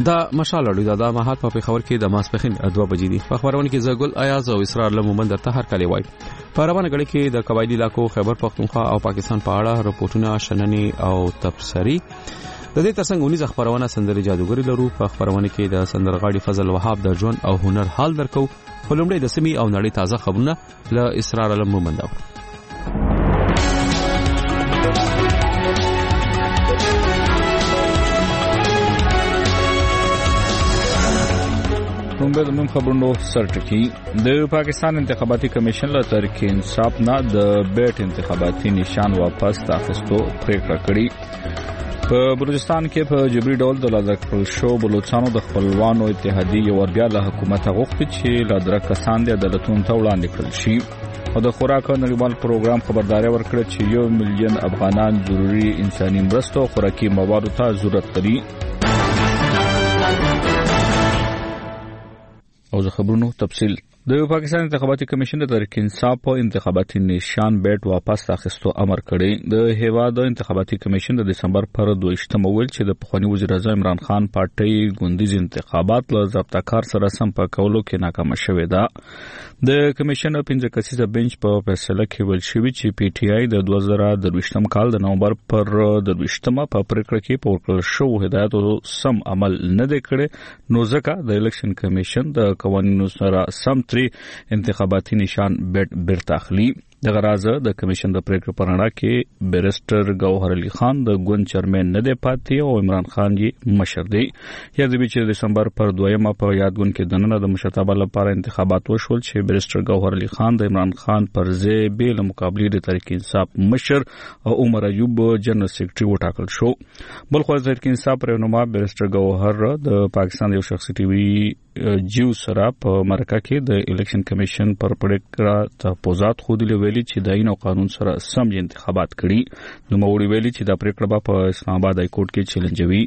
دا مشال اړو دا مهال په خبر کې د ماسپخین 2 بجې دي. په خبرونه کې زګل ایاز او اسرار لمومن درته هر کلی وای. په روانه غړي کې د قبایلی علاقو خیبر پختونخوا او پاکستان په اړه رپورټونه شننې او تبصری. د دې ترڅنګ 19 خبرونه سندري جادوګری لرو. په خبرونه کې د سندرغاړي فضل وهاب د ژوند او هنر حال درکو. په لومړی د سیمې او نړۍ تازه خبرونه له اسرار لمومن دا. د نوم خبرونو سرټکی د پاکستان انتخاباتي کمیشن له تحریک انصاف نه د بیټ انتخاباتي نشان واپس اخیستو پریکړه کړې. په بلوچستان کې په جبري ډول د لادرکړل شو بلوچستانو د خپلوانو اتحادیه وربیا له حکومت غوښتي چې لادرک کسان د عدالتونو ته وړاندې کړل شي او د خوراک نړیوال پروګرام خبرداري ورکړه چې 1 ملیون افغانان ضروري انساني مرستو او خوراکي موادو ته ضرورت لري. او د خبرونو تفصیل د پاکستان انتخاباتي کمیشن د تحریک انصاف په انتخاباتي نشان بیټ واپس اخیستو امر کړی. د هیواد انتخاباتي کمیشن د دسمبر پر 22 ویل چې د پخوانی وزیر اعظم عمران خان پارټي ګوندیز انتخابات له ضابطه کار سره سم په کولو کې ناکام شوې ده. د کمیشن 15 کسیزه بنچ په فیصله کې ویل شوی چې پی ټی آی د 2023 کال د نومبر پر 22 په پریکړه کې په ورکړل شو هدایتو سم عمل نه دی کړی نو ځکه د الیکشن کمیشن د قوانینو سره سم انتخاباتي نشان بیرته اخلي. د غرازه د کمیشن د پریکړې په اړه کې بیرسټر گوهر علي خان د ګوند چیرمن نه دی پاتې او عمران خان یې مشر دی. یا د بیچ دسمبر پر 2 په یادګون کې دننه د مشرتابه لپاره انتخابات وشول چې بیرسټر گوهر علي خان د عمران خان پر ځای به له مقابله د تحریک انصاف مشر او عمر ایوب جنرال سیکریټري وټاکل شو. بل خو د تحریک انصاف رهنما بیرسټر گوهر د پاکستان یو شخصي ټي وي جیو سره په مرکه کې د الیکشن کمیشن پر پریکړه تحفظات خو دی ویلي چې د آئین او قانون سره سم انتخابات کړي. نو موري ویلي چې دا پریکړه په اسلام آباد های کورټ کې چیلنجوي.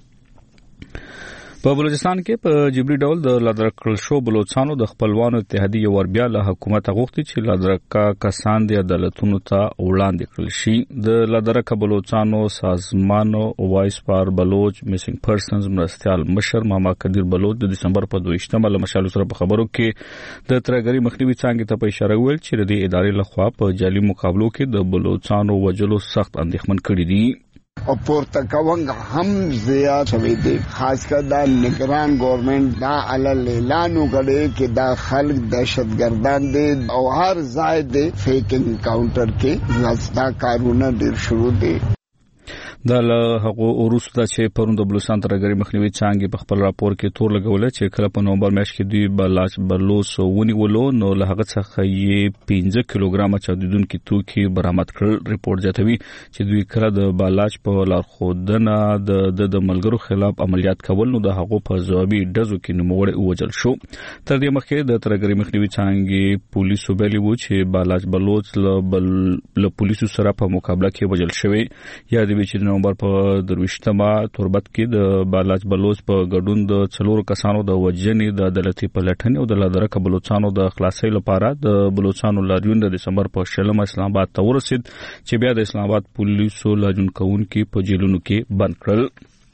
په بلوچستان کې په جبري ډول د لادرکړل شو بلوچستانو د خپلوانو اتحادیه وربیا له حکومت غوښتي چې لادرکا کسان د عدالتونو ته وړاندې کړل شي. د لادرکا بلوچستانو سازمان وایس فار بلوچ میسنګ پرسنز مرستيال مشر محمد قدیر بلوچ د دسمبر په 22 له مشال سره په خبرو کې د ترګری مخنیوي څنګه ته په اشاره ویل چې د ادارې لخوا په جعلي مقابلو کې د بلوچستانو وجلو سخت اندېښمن کړي دي. او پورته کوونګ هم زیات شوی دی. خاص کر دا نگران گورنمنت دا علل اعلان وکړي چې دا خلک دهشتګردان دي او هر ځای دی فیک انکاونټر کې نستا کارونه ډیر شروع دي. دا له هغه وروسته چې پروند بلوچستان ترګری مخنیوي څنګه په خپل راپور کې تور لګول چې کله په نومبر میاشت کې دوی بلاچ بلوس ونیولو نو له هغه څخه یې 15 کیلوګرام چاودیدونکو توکي برآمد کړل. ریپورت جاتوي چې دوی کله د بلاچ په لارښودنه د ملګرو خلاف عملیات کول نو د هغه په ځوابي ډزو کې نوموړی وجل شو. تر دې مخکې د ترګری مخنیوي څنګه پولیسو ویلي وو چې بلاچ بلوچ له پولیسو سره په مقابله کې وجل شوی. یا د چې نومبر په 23 توربت کې د بالاچ بلوچ په ګډون د 4 کسانو د وجنې د عدالتي پلټنې او د لادرک بلوچستانو د خلاصۍ لپاره د بلوچستانو لاریون د دسمبر په 16 اسلام آباد ته ورسید چې بیا د اسلام آباد پولیسو لاجون کوونکو په جیلونو کې بند کړل.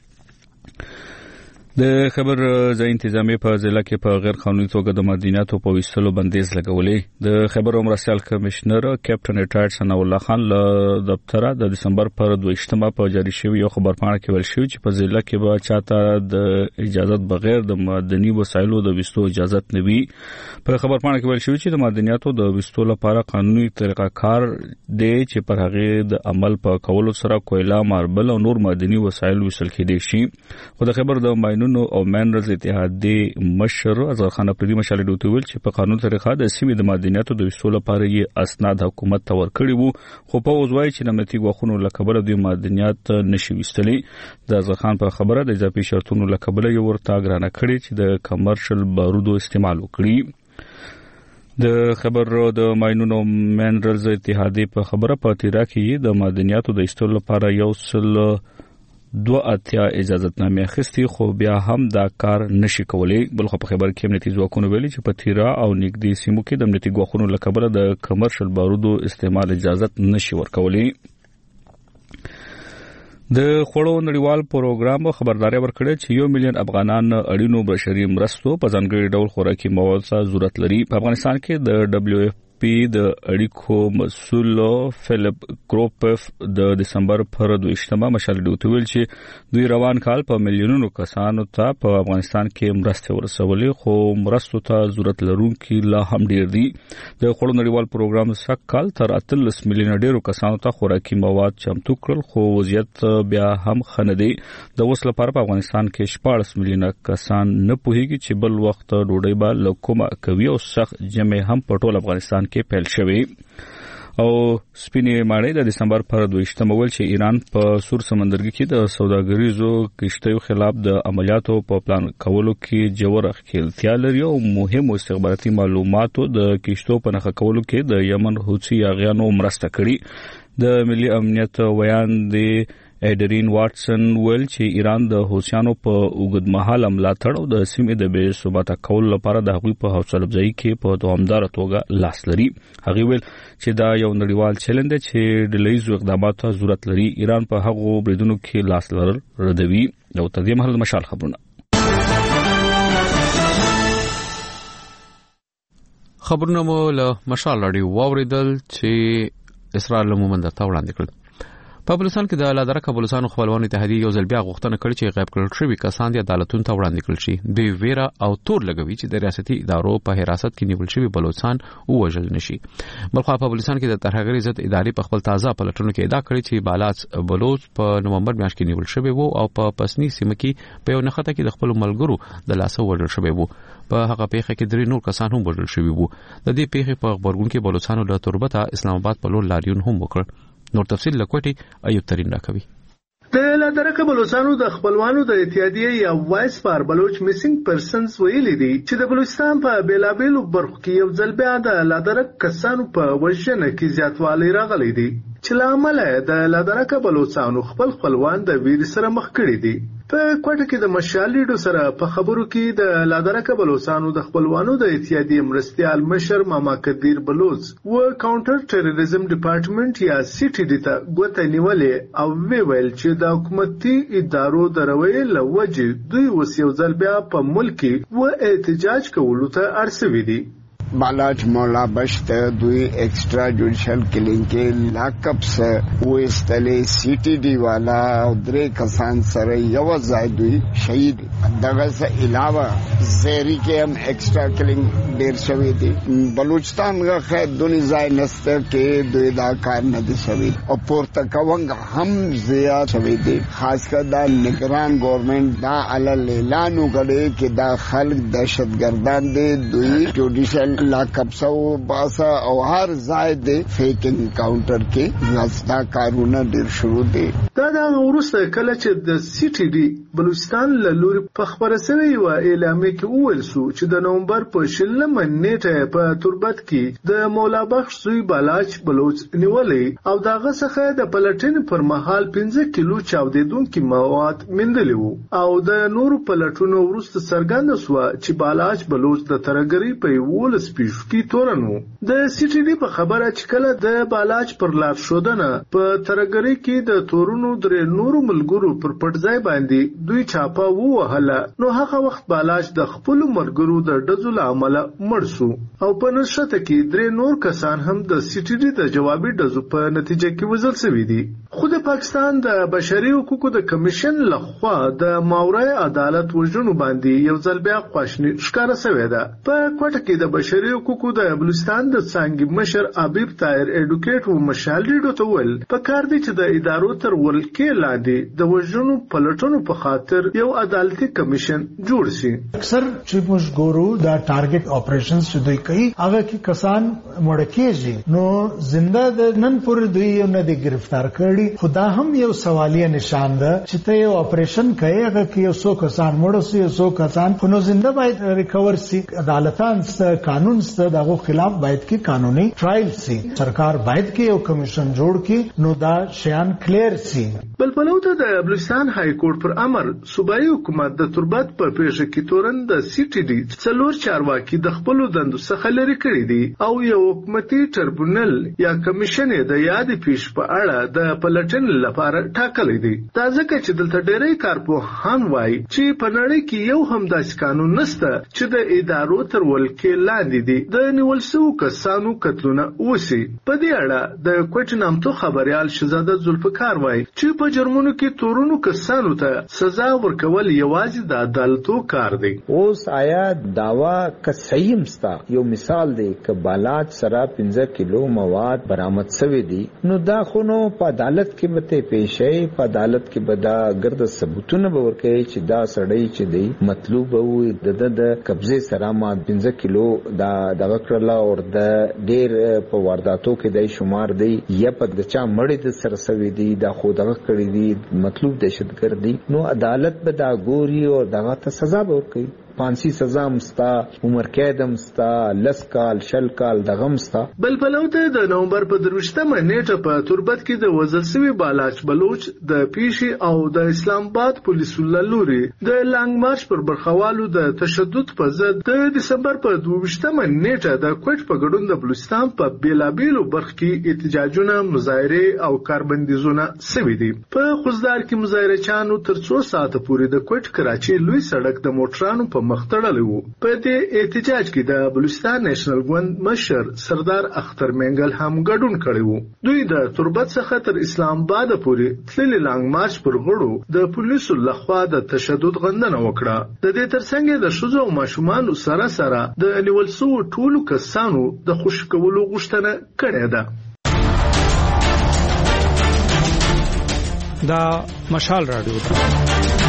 د خبر ځای انتظامی په ضلع کې په غیر قانوني توګه د مدیناتو په ویستلو بندیز لګولې. د خبر مرستيال کمشنر کیپټن ریټایرډ ثنا الله خان له دفتره د دسمبر پر 22 په جاری شوی یو خبرپاڼه کې ویل شو چې په ضلع کې به چاته د اجازه بغیر د مدني وسایلو د وستو اجازه نه وي. په خبرپاڼه کې ویل شو چې د مدنیاتو د وستو لپاره قانوني طریقه کار دی چې پر هغه د عمل په کولو سره کویلا ماربل او نور مدني وسایل وسل کېدي شي. خو د خبر د نو او مینرز اتحادیه مشر اظهر خان پردي مشال دوی ویل چې په قانون طریقه د سیمې د مدنیاتو د وسول لپاره یې اسناد حکومت ته ورکړي وو خو په وځوي چې د امنیتي غوښنو لکبل د مدنیات نشي وستلي. د اظهر خان په خبره د اضافي شرطونو لکبل یو ورته ګرانه کړي چې د کمرشل بارودو استعمال وکړي. د خبر د ماینونو مینرز اتحادیه په خبره په تیرا کې د مدنیاتو د استول لپاره یو سل 2 اجازهتنامې اخیستي خو بیا هم دا کار نشي کولای. بل خو په خبر کې امنیتي ځواکونو ویلي چې په تیرا او نږدې سیمو کې د امنیتي غوښنو لکبل د کمرشل بارودو استعمال اجازه نشي ورکولای. د خوړو نړیوال پروګرام خبرداري ورکړه چې 1 مليون افغانان اړینو بشري مرستو په ځانګړي ډول خوراکي مواد ته ضرورت لري. په افغانستان کې د WFP د اړیکو مسؤل فلیپ کروپف د دسمبر پر 22مه مشال ډیوټ ویل چې دوی روان کال په میلیونونو کسانو ته په افغانستان کې مرسته ورسولې، خو مرستو ته ضرورت لرونکي لا هم ډیر دي. د خوړو نړیوال پروګرام سږ کال تر 13 میلیونه ډیرو کسانو ته خوراکي مواد چمتو کړل، خو وضعیت بیا هم خنه دی. د اوس لپاره په افغانستان کې 14 میلیونه کسان نه پوهیږي چې بل وخت ډوډۍ به لکومه کوي او سخت جمع هم په ټول افغانستان کې پیل شوی. او سپینې ماڼۍ د دسمبر پر 22مه ویل چې ایران په سور سمندرګي کې د سوداګریزو کشتیو خلاف د عملیاتو په پلان کولو کې جوړه ښکېلتیا لري او مهمو استخباراتي معلوماتو د کشتو په نښه کولو کې د یمن حوثي یاغیانو مرسته کړې. د ملي امنیت ویاند ایډرین واټسن ویل چې ایران د حوثیانو په اوږدمهاله ملاتړ او د سیمې د بې ثباته کولو لپاره د هغوی په حوصله افزایي کې په دوامداره توګه لاس لري. هغه ویل چې دا یو نړیوال چیلنج دی چې ډلهییزو اقداماتو ته ضرورت لري. ایران په هغو بریدونو کې لاس لرل ردوي. او تر دې مهاله مشال خبرونه مو له مشال راډیو واوریدل چې اسرائیل مومند ته وړاندې کړل. په بلوچستان کې د لادرکه بلوچستان خپلوان اتحادیه یو ځل بیا غوښتنه کړې چې غیب کړل شوی کسان د عدالتونو ته وړاندې کړل شي. دوی ویره او تور لګوي چې د ریاستي ادارو په حراست کې نیول شوی بلوچستان وژل نشي. بلخو په بلوچستان کې د ترهګری ضد ادارې په خپل تازه پلټونو کې ادعا کړې چې بالاچ بلوچ په نومبر میاشت کې نیول شوی وو او په پسنی سیمه کې په یو نخته کې د خپل ملګرو د لاسه وړل شوی وو. په هغه پیښه کې درې نور کسان هم وژل شوی وو. د دې پیښې په خبرګون کې بلوچستان له تربته اسلام آباد په لور لاریون هم وکړ. نور تفصیل لکوټي ایوب ترين راکوي. د لادرکه بلوچستانو د خپلوانو د اتحادیه یا وایس فار بلوچ میسنګ پرسنز ویلي دي چې د بلوچستان په بیلابیلو برخو کې یو ځل بیا د لادرک کسانو په وژنه کې زیاتوالی راغلی دی چې لامل د لادرکه بلوچستانو خپلوان د ویر سره مخ کړي دي. په کوټه کې د مشالېډو سره په خبرو کې د لادرکه بلوچستانو د خپلوانو د اتحادیه مرستيال مشر ماما کدیر بلوچ و کاونټر ټیرریزم ډپارټمنټ یا CTD ته ګوته نیولې او ویل چې د حکومتي ادارو د رویې لوجې دوی وسیو ځل بیا په ملک و احتجاج کولو ته ارسوي دي. बालाट मौला बश्त दुई एक्स्ट्रा जुडिशल किलिंग के लाकअप से वो इस्तले CTD वाला उधरे कसान सर यवजाय दुई शहीद दगा से अलावा जेरी के हम एक्स्ट्रा किलिंग देर शवी थी. बलूचिस्तान का खैर दुनी जाय नस्ते के दुईदाकार नदी शवी और पुरतकवंग हम जिया शवी थी. खासकर दा निगरान गवर्नमेंट दा अलल ऐलान करे कि दा खल्क दहशत गर्दान दे दुई जुडिशल लाकअप सो बासा और हर जायद फेक एनकाउंटर के नस्ता कारूना ډیر شروع دي. دا ورسته کله چې د CTD بلوچستان له لوري په خبره سوي و اعلامیه کې وویل شو چې د نومبر په 16 نیټه په تربت کې د مولا بخش زوی بالاچ بلوچ نیولې او داغه څخه د پلټن پر مهال 15 کیلو چاودیدونکو مواد مندلې وو او د نورو پلټونو ورسته څرګند شو چې بالاچ بلوچ د ترګری په ولس پیشکی تورن وو. د CTD په خبره چې کله د بالاچ پر لار شودنه په ترګری کې د تورونو درې نورو ملګرو پر پټځای باندې دوی چاپا ووهله نو هغه وخت بالاچ د خپل مرګرو د ډزو عمل مړ شو او په نشته کې درې نور کسان هم د CTD د جوابي ډزو په نتیجه کې وژل شوي دي. خو د پاکستان د بشري حقوقو د کمیشن لخوا د ماورای عدالت وژنو باندې یو ځل بیا خواشنی ښکاره شوې ده. په کوټه کې د بشري حقوقو د بلوچستان د څنګه مشر عبیب طاهر اډوکیټ و مشالډو ته ول په کار دي چې د ادارو تر ولکې لاندې د وژنو پلټونو په خاطر یو عدالتي کمیشن جوړ شي. اکثر چې موږ ګورو دا ټارګټ اپریشنز چې دوی کوي هغه کې کسان مړ کېږي نو زنده د نن پورې دوی نه دي گرفتار کړي. خدا هم یو سوالیه نشان ده چې ته یو اپریشن کوي هغه کې یو څو کسان مړ شي یو څو کسان خو نو زنده باید ریکور شي. عدالتان قانون ست دغه خلاف باید کې قانوني ټرایل شي. سرکار باید کې یو کمیشن جوړ کړي نو دا شیان کلیر شي. بلپلو ته د بلوچستان های کورټ پر امر صوبایي حکومت د تربت په پیښه کې تورن د CTD څلور چارواکي د خپل دندو څخه لري کړی دي او یو حکومتي ټربونل یا کمیشن د یاد پیښ په اړه د پلټنې لپاره ټاکلی دی. دا ځکه چې دلته ډېری کارپوهان وایي چې په نړۍ کې یو هم داسې قانون نشته چې د ادارو تر ولکې لاندې دي د نیول شویو کسانو قتلونه وشي. په دې اړه د کوټ نامتو خبریال شهزاده ذوالفقار وایي چې په جرمونو کې تورونو کسانو ته سزا ورکول یوازې د عدالتو کار دی. اوس آیا داوا که صحیح مستا یو مثال دی که بالات سره 15 کیلو مواد برآمد شوی دي نو دا خو نو په عدالت کې به پیښې په عدالت کې به دا ګرد ثبوتونه به ورکړي چې دا سړی چې دی مطلوب وي د قبضه سره ما 15 کیلو دا وکړه او د ډیر په وارداتو کې د شمار دی یا په د چا مړی د سره سوي دي دا خو دغه کړی دي مطلوب دهشتګردي نو عدالت به دا ګوري او دغه ته سزا به ورکړي. پانسی سزا مستا عمر قید مستا لس کال شل کال دغه مستا. بل پلوته د نومبر په 23مه نیټه په تربت کې د وزل سوي بالاچ بلوچ د پیشي او د اسلام آباد پولیسو لوري د لانګ مارچ پر برخوالو د تشدد په ضد د دسمبر په 22مه نیټه د کوټ په ګډون د بلوچستان په بیلابیلو برخو کې احتجاجونه مظاهره او کاربندیزونه سوي دي. په خوزدار کې مظاهره چانو تر 2 ساعته پورې د کوټ کراچي لوی سړک د موټرانو په مخ تړلی وو. په دې احتجاج کې د بلوچستان نېشنل ګوند مشر سردار اختر منګل هم ګډون کړی وو. دوی د تربت څخه تر اسلام آباد پورې تللي لانګ مارچ پر غړو د پولیسو لخوا د تشدد غندنه وکړه. د دې ترڅنګ د ښځو او ماشومانو سره د نیول شویو ټولو کسانو د خوشي کولو غوښتنه کړې ده. دا مشال رادیو ده.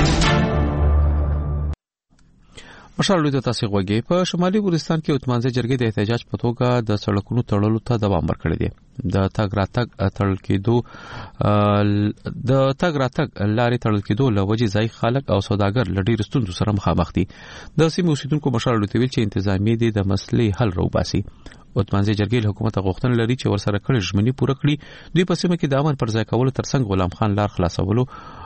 مشال لوی تاسو غوږی په شمالي ګورستان کې اتمانځي جرګې د احتجاج په توګه د سړکونو تړلو ته دوام ورکړی دی. د تګ راتګ تړل کېدو لارې تړل کېدو لوجې ځای خلک او سوداګر لډیر ستونزو سره مخامخ دي. د سیمې اوسیدونکو مشال لوی ویل چې انتظامی دي د مسلې حل راوباسي. اتمانځي جرګې حکومت غوښتنه لري چې ورسره کړي ژمنې پوره کړي. دوی په سیمه کې د امن پر ځای کولو ترڅنګ غلام خان لار خلاصولو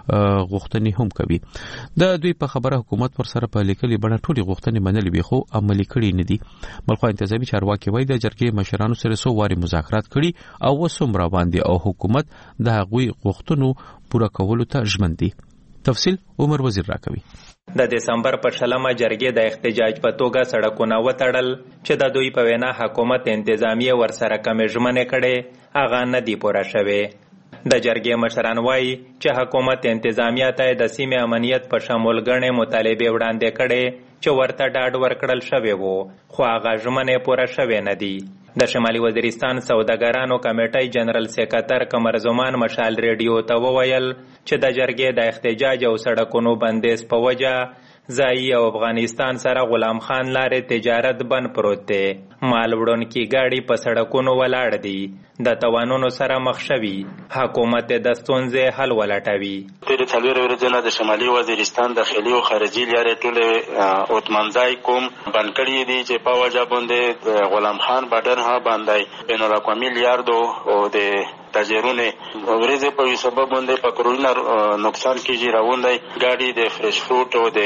غوښتنې هم کوي. د دوی په خبره حکومت ورسره په لیکلي بڼه ټولې غوښتنې منلې وي خو عملي کړي نه دي. بلخو انتظامی چارواکي وایي د جرګې مشرانو سره څو واري مذاکرات کړي او وسوم را باندې او حکومت د هغوی غوښتنو پوره کولو ته ژمن دي. تفصیل عمر وزیر راکوي. د دسمبر په 20مه جرګې د احتجاج په توګه سړکونه وتړل چې د دوی په وینا حکومت انتظامیه ورسره کمې ژمنې کړي هغه نه دي پوره شوې. د جرګې مشران وایي چې حکومت انتظامیه ته د سیمې امنیت په شمول ګڼې مطالبې وړاندې کړي چې ورته ډاډ ورکړل شوی وو خو هغه ژمنې پوره شوې نه دي. د شمالي وزیرستان سوداګرانو کمیټې جنرال سیکرټر قمر زمان مشال ریډیو ته وویل چې د جرګې د احتجاج او سړکونو بندیز په وجه ځایي او افغانستان سره غلام خان لارې تجارت بند پروت دی. مال وړونکي ګاډي په سړکونو ولاړ دي د توانونو سره مخ شوي. حکومت د ستونزې حل ولټوي. تیرې 4 ورځې نه د شمالي وزیرستان داخلي او خارجي لارې ټولې اوتمنځای کوم بند کړي دي چې په وجه باندې غلام خان بارډر ها باندې بین الاقوامي لیاردو او د تاجرونه ورځې په سبب باندې په کرونا نقصان کیږي راوندای ګاډي د فرش فروټ او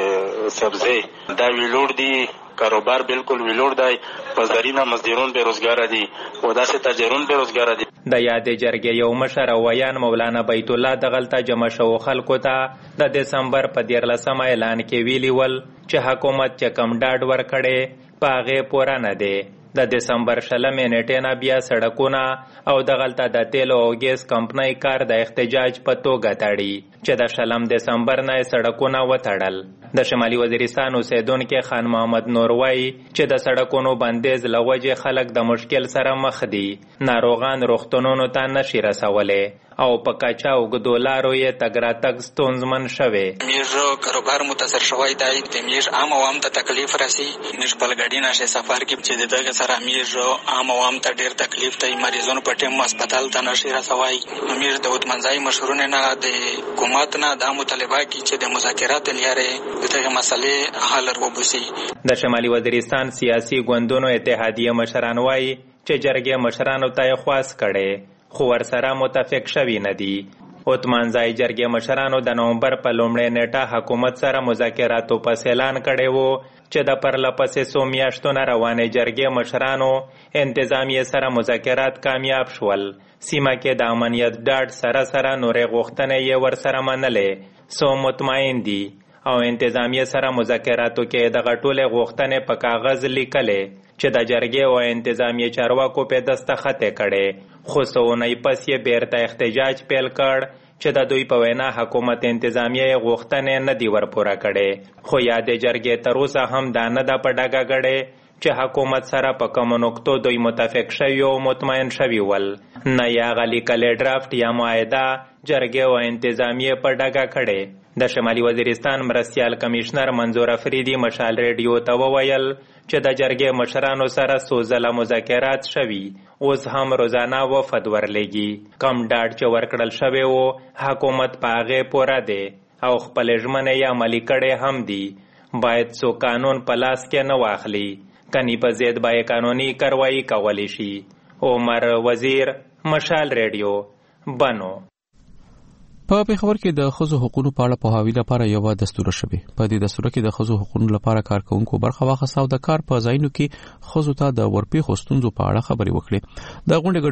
د سبزی دا ویلوړ دي کاروبار بالکل ویلوړ دی. بازارینه مزدورون بیروزګار دي او داسې تاجرون بیروزګار دي. د یادې جرګې یو مشر او ویان مولانا بیت الله دغلته جمع شو خلکو ته د دسمبر په 13مه اعلان کې ویلي ول چې حکومت چې کم ډاډ ورکړي په هغې پوره نه دی. د دسمبر 20 نیټې نه بیا سړکونه او دغلته د تیلو او ګیس کمپنۍ کار د احتجاج په توګه تړي چې د 20 دسمبر نه سړکونه وتړل. د شمالي وزیرستان اوسیدونکي خان محمد نور وایي چې د سړکونو بندیز له وجې خلک د مشکل سره مخ دي. ناروغان روغتونونو ته نشي رسولی او په کچا اوږدو لارو یې تګ راتګ ستونزمن شوی. زموږ کاروبار متاثر شوی دی. د زموږ عام عوام ته تکلیف راسي. موږ خپل ګاډي نشي سفر کې چې د دغه سره موږ عام عوام ته ډېر تکلیف دی. مریضانو په ټیم هسپتال ته نشي رسوي. موږ د اوتمنځای مشرونه نه د حکومت نه دا مطالبه کوي چې د مذاکرات لارې دغه مسلې حل وروبسي. د شمالي وزیرستان سیاسي ګوندونو اتحادیه مشران وایي چې جرګې مشرانو ته خواست کړي خو ورسره متفق شوي نه دي. عثمانزای جرګې مشرانو د نومبر په لومړۍ نیټه حکومت سره مذاکراتو پس اعلان کړی وو چې د پرلپسې څو میاشتو نه روانې جرګې مشرانو انتظامیې سره مذاکرات کامیاب شول. سیمه کې د امنیت ډاډ سره نورې غوښتنې یې ورسره منلې. څو مطمئن دي او انتظامیې سره مذاکراتو کې دغه ټولې غوښتنې په کاغذ لیکلې چې د جرګې او انتظامیې چارواکو په دستخط کړي. خو څو اونۍ پس یې بیرته احتجاج پیل کړ چې د دوی په وینا حکومت انتظامیې غوښتنې نه دي ورپوره کړي. خو یادې جرګې تر اوسه هم دا نه ده په ډاګه کړې چې حکومت سره په کومو نقطو دوی متفق شوي او مطمئن شوي ول. نه یې هغه لیکلی ډرافټ یا معاهده جرګې او انتظامیې په ډاګه کړې. د شمالي وزیرستان مرستیال کمیشنر منظور افریدي مشال ریډیو ته وویل چې د جرګې مشرانو سره څو ځله مذاکرات شوي، اوس هم روزانه وفد ورلېږي. کم ډاډ چې ورکړل شوی و حکومت په هغې پوره دی او خپلې ژمنې یې عملي کړې هم دي. باید څو قانون په لاس کې نه واخلي، کني په ضد باید قانوني کاروایی کولی شي. عمر وزیر، مشال ریډیو، بنو. په پیښور کې د ښځو حقوقو په اړه پوهاوي لپاره یو دستور شوی. په دې دستور کې د ښځو حقوقو لپاره کارکونکو برخه واخیسته او د کار په ځایونو کې ښځو ته د ورپېښو ستونزو په اړه خبرې وکړي.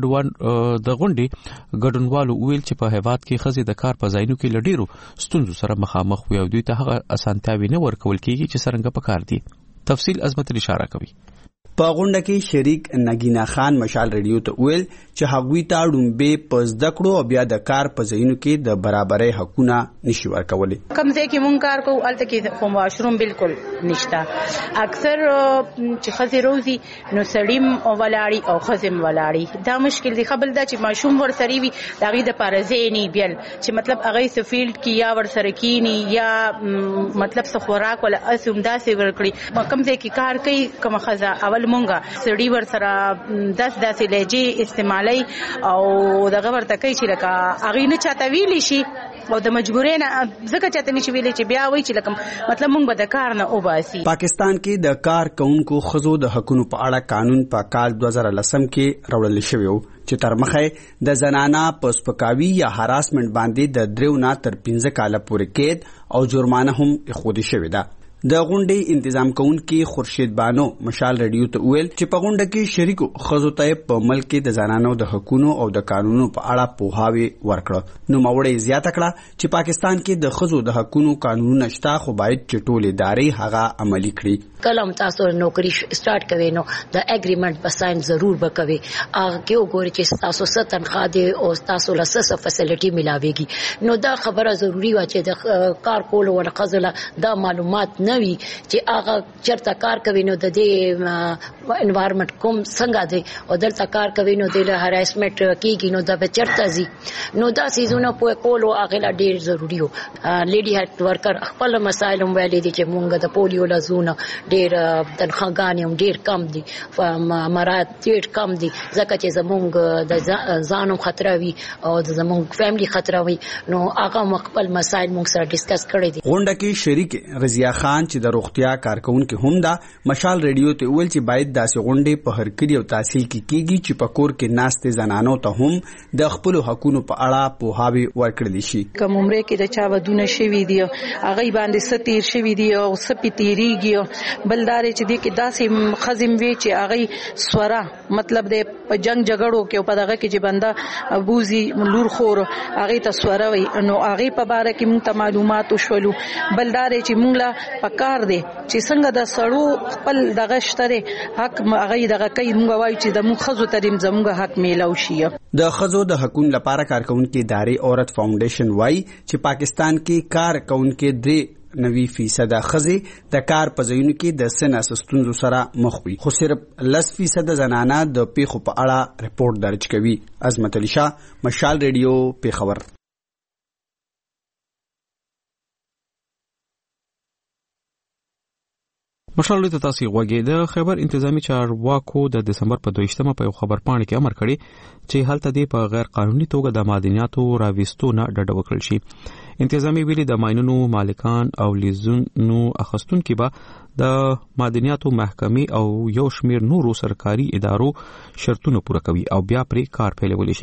د غونډې ګډونوالو ویل چې په هیواد کې ښځې د کار په ځایونو کې له ډېرو ستونزو سره مخامخ وي او دوی ته هغه اسانتیاوې نه ورکول کېږي چې څرنګه پکار دي. تفصیل عظمت اشاره کوي. په غونډه کې شریک نگینا خان مشال ریډیو ته ویل چې هغوی ته ډومبه په زده کړو او بیا د کار په ځایونو کې د برابرۍ حقونه نشي ورکولي. کوم ځای کې مونږ کار کوو الته کې خو ماشروم بالکل نشته. اکثر چې خزي روزي نو سړیم ولاړی او خزم ولاړی، دا مشکل دی. خبل دا چې ماشوم ورسري وي دغه د پارزینی بیل چې مطلب هغه سفیلډ کې یا ورسره کینی یا مطلب څه خوراک ولا اسوم داسې ورکړي. کوم ځای کې کار کوي کوم خزا اول مونږه سړی ورسره داسې لهجه استعمالي او دغه ورته کوي چې لکه هغه نه چاته ویلی شي او د مجبورۍ نه ځکه چاته نشي ویلی چې بیا وایي چې لکه مطلب مونږ به د کار نه وباسي. پاکستان کې د کار کوونکو ښځو د حقوقو په اړه قانون په کال 2010 کې راوړل شوی و چې تر مخه د زنانه په سپکاوي یا هراسمنټ باندې د 3 نه تر 15 کاله پورې قید او جرمانه هم اخودي شوی ده. د غونډې انتظام کوونکي خورشید بانو مشال ریډیو ته ویل چې په غونډه کې شریکو ښځو ته په ملک کې د زنانو د حقوقو او د قانونو په اړه پوهاوی ورکړه. نو ماوړې زیاته کړه چې پاکستان کې د ښځو د حقوقو قانونونه شته، خو باید چې ټولې ادارې هغه عملي کړي. کله هم تاسو نوکری سٹارټ کوي نو د اګریمنت په ساين ضرور وکوي. هغه کې وګورئ چې تاسو څه تنخواه دي او تاسو له څه فیسیلیټي ملاويږي. نو دا خبره ضروری و چې د کار کولو ول خزله دا معلومات نه وي چې هغه چرته کار کوي نو د دې انوایرنمنت کوم څنګه دی او دلته کار کوي نو د هراسمنت کیږي نو د چرته زی نو دا سيزونه په کولو هغه ډیر ضروری وو. لیډي هیلث ورکر خپل مسایل هم ویلي دي چې مونږ د پولیو لزونه ډیر تنخواګانې هم ډیر کم دي، مراد ډیر کم دي ځکه چې زمونږ د ځانو خطر وي او د زمونږ فیملی خطر وي. نو هغه خپل مسایل مونږ سره ډیسکس کړی دي. غونډه کې شریک رضیا خان چې د روغتیا کارکونکو هم دا مشال ریډیو ته ویل چې باید داسې غونډې په هر کلی او تحصیل کې کیږي چې په کور کې ناستې زنانو ته هم د خپل حقوقو په اړه پوهاوی ورکړل شي. کوم عمره کې د چا ودونه شوی دی هغه باندې ستیر شوی دی او سپی تیریږي. بلدار چې دی کې داسې خزم وی چې هغه سوره مطلب د په جنگ جګړو کې په دغه کې چې بنده ابوزي لور خور هغه ته سوره وی نو هغه په باره کې موږ ته معلومات وشولو. بلدار چې موږ لا پکار دی چې څنګه د سړو خپل دغه شتره حق هغه دغه کوي موږ وایو چې د موږ خزو تریم زموږ حق میلاو شي. د خزو د حقوقو لپاره کارکونکو ادارې عورت فاونډیشن وایي چې پاکستان کې کارکونکو 93% خزي د کار په ځایونو کې د سناس ستونزو سره مخ وي، خو صرف 10% زنانه د پیښو په اړه رپورت درج کوي. عظمت علي شاه، مشال ریډیو، پیښور. مشال ته تاسو غوږی د خیبر انتظامی چارواکو د دسمبر په 22مه په یو خبر پاڼه کې امر کړی چې هلته دی په غیر قانوني توګه د معدنیاتو راويستو نه ډډه وکړل شي. انتظامی ویلي د ماینونو مالکان او لیزونو اخستونکو به د معدنیاتو محکمې او یو شمیر نورو سرکاري ادارو شرطونه پوره کوي او بیا پرې کار پیلولی شي.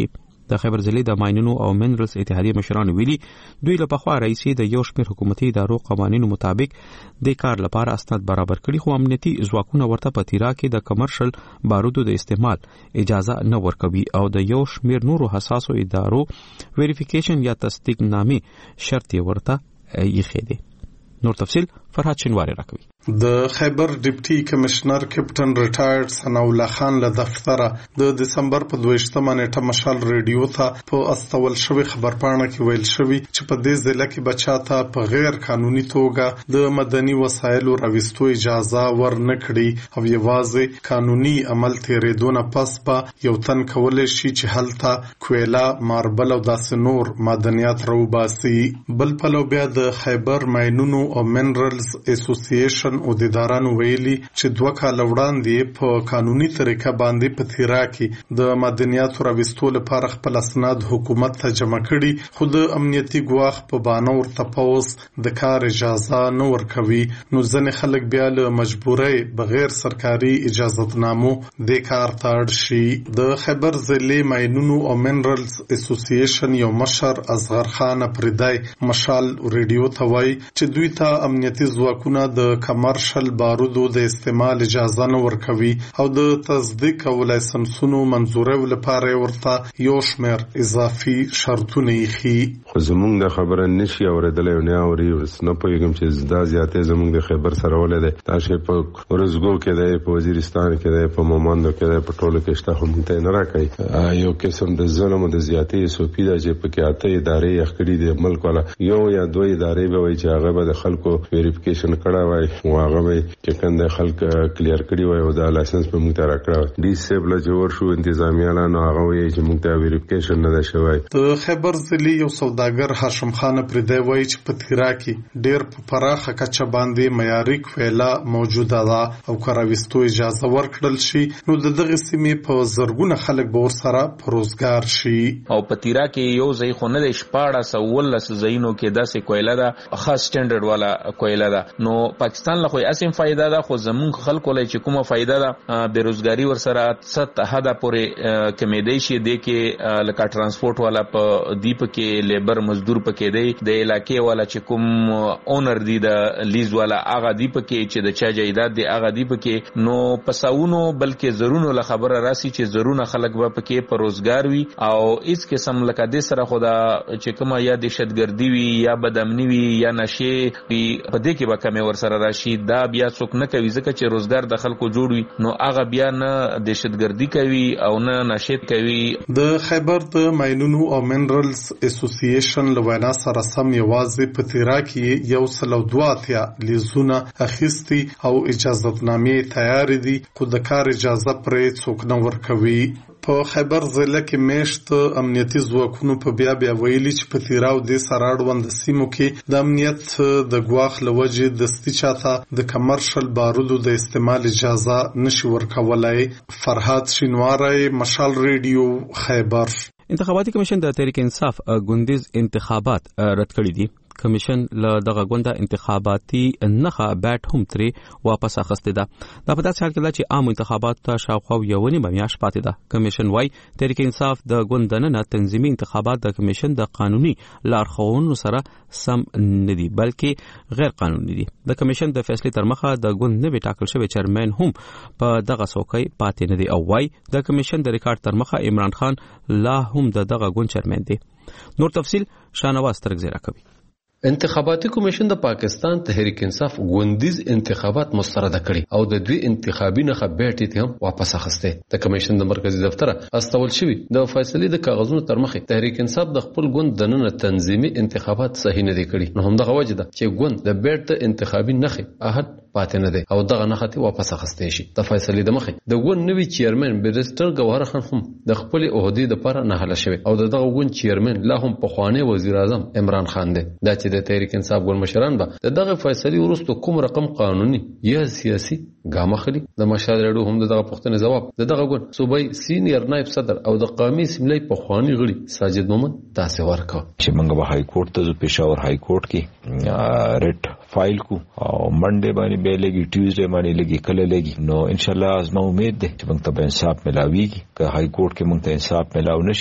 د خیبر ضلع د ماینونو او منرالز اتحادیه مشرانو ویلي دوی له پخوا راځي د یو شمېر حکومتي ادارو قوانینو مطابق د کار لپاره اسناد برابر کړي، خو امنیتي ځواکونه ورته په تیرا کې د کمرشل بارودو د استعمال اجازه نه ورکوي او د یو شمېر نورو حساسو ادارو ویریفیکیشن یا تصدیق نامې شرط ورته یې دی. نور تفصیل فرهاد شینواری راکوي. د خیبر ډیپټي کمشنر کیپټن ریټایرډ ثناء الله خان له دفتره د دسمبر په 22 نیټه مشال ریډیو ته په استول شوی خبرپاڼه کې ویل شوی چې په دې ځل کې بچاته په غیر قانوني توګه د مدني وسایلو راوستو اجازه ورنکړي او یوازې قانوني عمل تیرېدونه پس به یو تن کولای شي چې هلته کویلا، ماربل او داسې نور معدنیات راوباسي. بل پلو بیا د خیبر ماینونو او منرالز اسوسییشن او د ادارانو ویلي چې 2 کال وړاندې په قانوني طریقه باندې په تیرا کې د معدنیاتو راوستو لپاره خپل اسناد حکومت ته جمع کړي، خو د امنیتي ګواښ په بانه ورته پوز د کار اجازه نه ورکوي. نو ځینې خلک بیا له مجبورۍ بغیر سرکاري اجازهتنامو د کار ته اړ شي. د خیبر ضلع ماینونو او منرالز اسوسییشن یو مشر اصغر خان پردای مشال ریډیو ته وایي چې دوی ته امنیتي ځواکونه د کمرشل بارودو د استعمال اجازه نه ورکوي او د تصدیق او لایسنسونو منظورولو لپاره ورته یو شمېر اضافي شرطونه یې خو زمونږ د خبره نشي اورېدلی او نه اوري. نه پوهېږم چې دا زیاتې زمونږ د خیبر سره ولې دی. دا شی په ورزګو کې دی، په وزیرستان کې دی، په مومندو کې دی، په ټولو کې شته، خو موږ ته یې نه راکوي. یو قسم د ظلم او د زیاتې سوپي ده چې پکې 8 ادارې یې کړي دي ملک والا. یو یا 2 ادارې به وایي چې هغه به د خلکو ویریفیکیشن کړی وای او هغه به چې کنده خلک کلیر کړی وای او دا لایسنس په موږ ته راکړی. ډي سیبل جوړ شو انتظامیه نه هغه وایي چې موږ ته ویریفیکیشن نه شوی. د خیبر ضلع یو سوداګر هاشم خان پردای وایي چې په تیرا کې ډېر په پراخه کچه باندې معیاري کویلا موجوده ده او کارويستو اجازه ورکړل شي، نو دغه سیمې په زرګونه خلک به ورسره پروزګار شي. او په تیرا کې یو ځای خو نه دی، 1419 ځایونو کې داسې کویلا ده، خاص سټانډرډ والا کویلا ده. نو پاکستان له خو اسیم فائدہ ده، خو زمونږ خلکو له چې کومه فائدہ ده بیروزګاری ورسره 7 حدا پورې کمیدای شي. د کې لکه ترانسپورت والا په دیپ کې لیبر مزدور پکې دی، د علاقې والا چې کوم اونر دی د لیز والا هغه دیپ کې چې د چا جایداد دی هغه دیپ کې. نو پساونو بلکې زرونو له خبره راسي چې زرونه خلک به پکې په روزګار وي او هیڅ قسم لکه د سره خدا چې کومه یا دهشتګردي وي یا بدامني وي یا نشه وي په دې کې به کمې ورسره راشي. دا بیا څوک نه کوي ځکه چې روزګار د خلکو جوړ وي، نو هغه بیا نه دهشتګردي کوي او نه نشه کوي. د خیبر د ماینونو او منرالز اسوسییشن له وینا سره سم یوازې په تیرا کې 102 لیزونه اخیستي او اجازهتنامې تیار دي، خو د کار اجازه پرې څوک نه ورکوي. په خیبر ضلع کې میشت امنیتي ځواکونو په بیا ویلي چې په تیرا او د سره اړوند سیمو کې د امنیت د ګواښ لوجې دستي چاته د کمرشل بارودو د استعمال اجازه نشي ورکولای. فرهاد شینواری مشال ریډیو خیبر. انتخاباتي کمیشن د تحریک انصاف ګوندیز انتخابات رد کړی دي. کمیشن له دغه غونډه انتخاباتي نخه بیٹ هم ترې واپس اخیسته ده. دا په داسې حال کې چې عام انتخابات ته شاوخوا یوونی میاشت پاتې ده. کمیشن وايي تحریک انصاف د غونډنه تنظیمي انتخابات د کمیشن د قانوني لارښوونو سره سم نه دي بلکې غیر قانوني دي. د کمیشن د فیصلې تر مخه د غوند نه ټاکل شوی چیرمن هم په دغه څوکۍ پاتې نه دي او وايي د کمیشن د ریکارډ تر مخه عمران خان لا هم دغه غوند چیرمن دی. نور تفصیل شانواز ترګ زیرا کوي. انتخاباتي کمیشن د پاکستان تحریک انصاف غوندیز انتخابات مسترد کړي او د دوی انتخابي نخه بیټ هم واپس اخیسته. د کمیشن د مرکزی دفتر استول شوی د فیصلې د کاغذونو تر مخه تحریک انصاف د خپل غوند د نن تنظیمي انتخابات صحیح نه دي کړي. نو هم دغه وجه ده چې غوند د بیټ انتخابي نخه احد پاتې نه دي او دغه نخه واپس اخیسته شي. د فیصلې د مخه د غوند نوی چیرمن بیرستر گوهر خان هم د خپل عہدې لپاره نه حل شوی او دغه غوند چیرمن لا هم په خواني وزیر اعظم عمران خان دی. دا چې د تحریک انصاف ګوند مشران به دغه فیصلې ورستو کوم رقم قانوني یا سیاسي ګام اخلي. د مشال رډو هم دغه پوښتنه جواب دغه ګوند صوبای سینیئر نائب صدر او د قومي اسمبلی په خواني غړي ساجد مومن تاسو ورکو چې موږ به های کورټ ته پېښور های کورټ کې ریټ فایل کو او منډه باندې به لګي ټیوزډے باندې لګي کله لګي. نو ان شاء الله ازما امید ده چې موږ ته انصاف ملاويږي. که های کورټ کې موږ ته انصاف ملاو نشي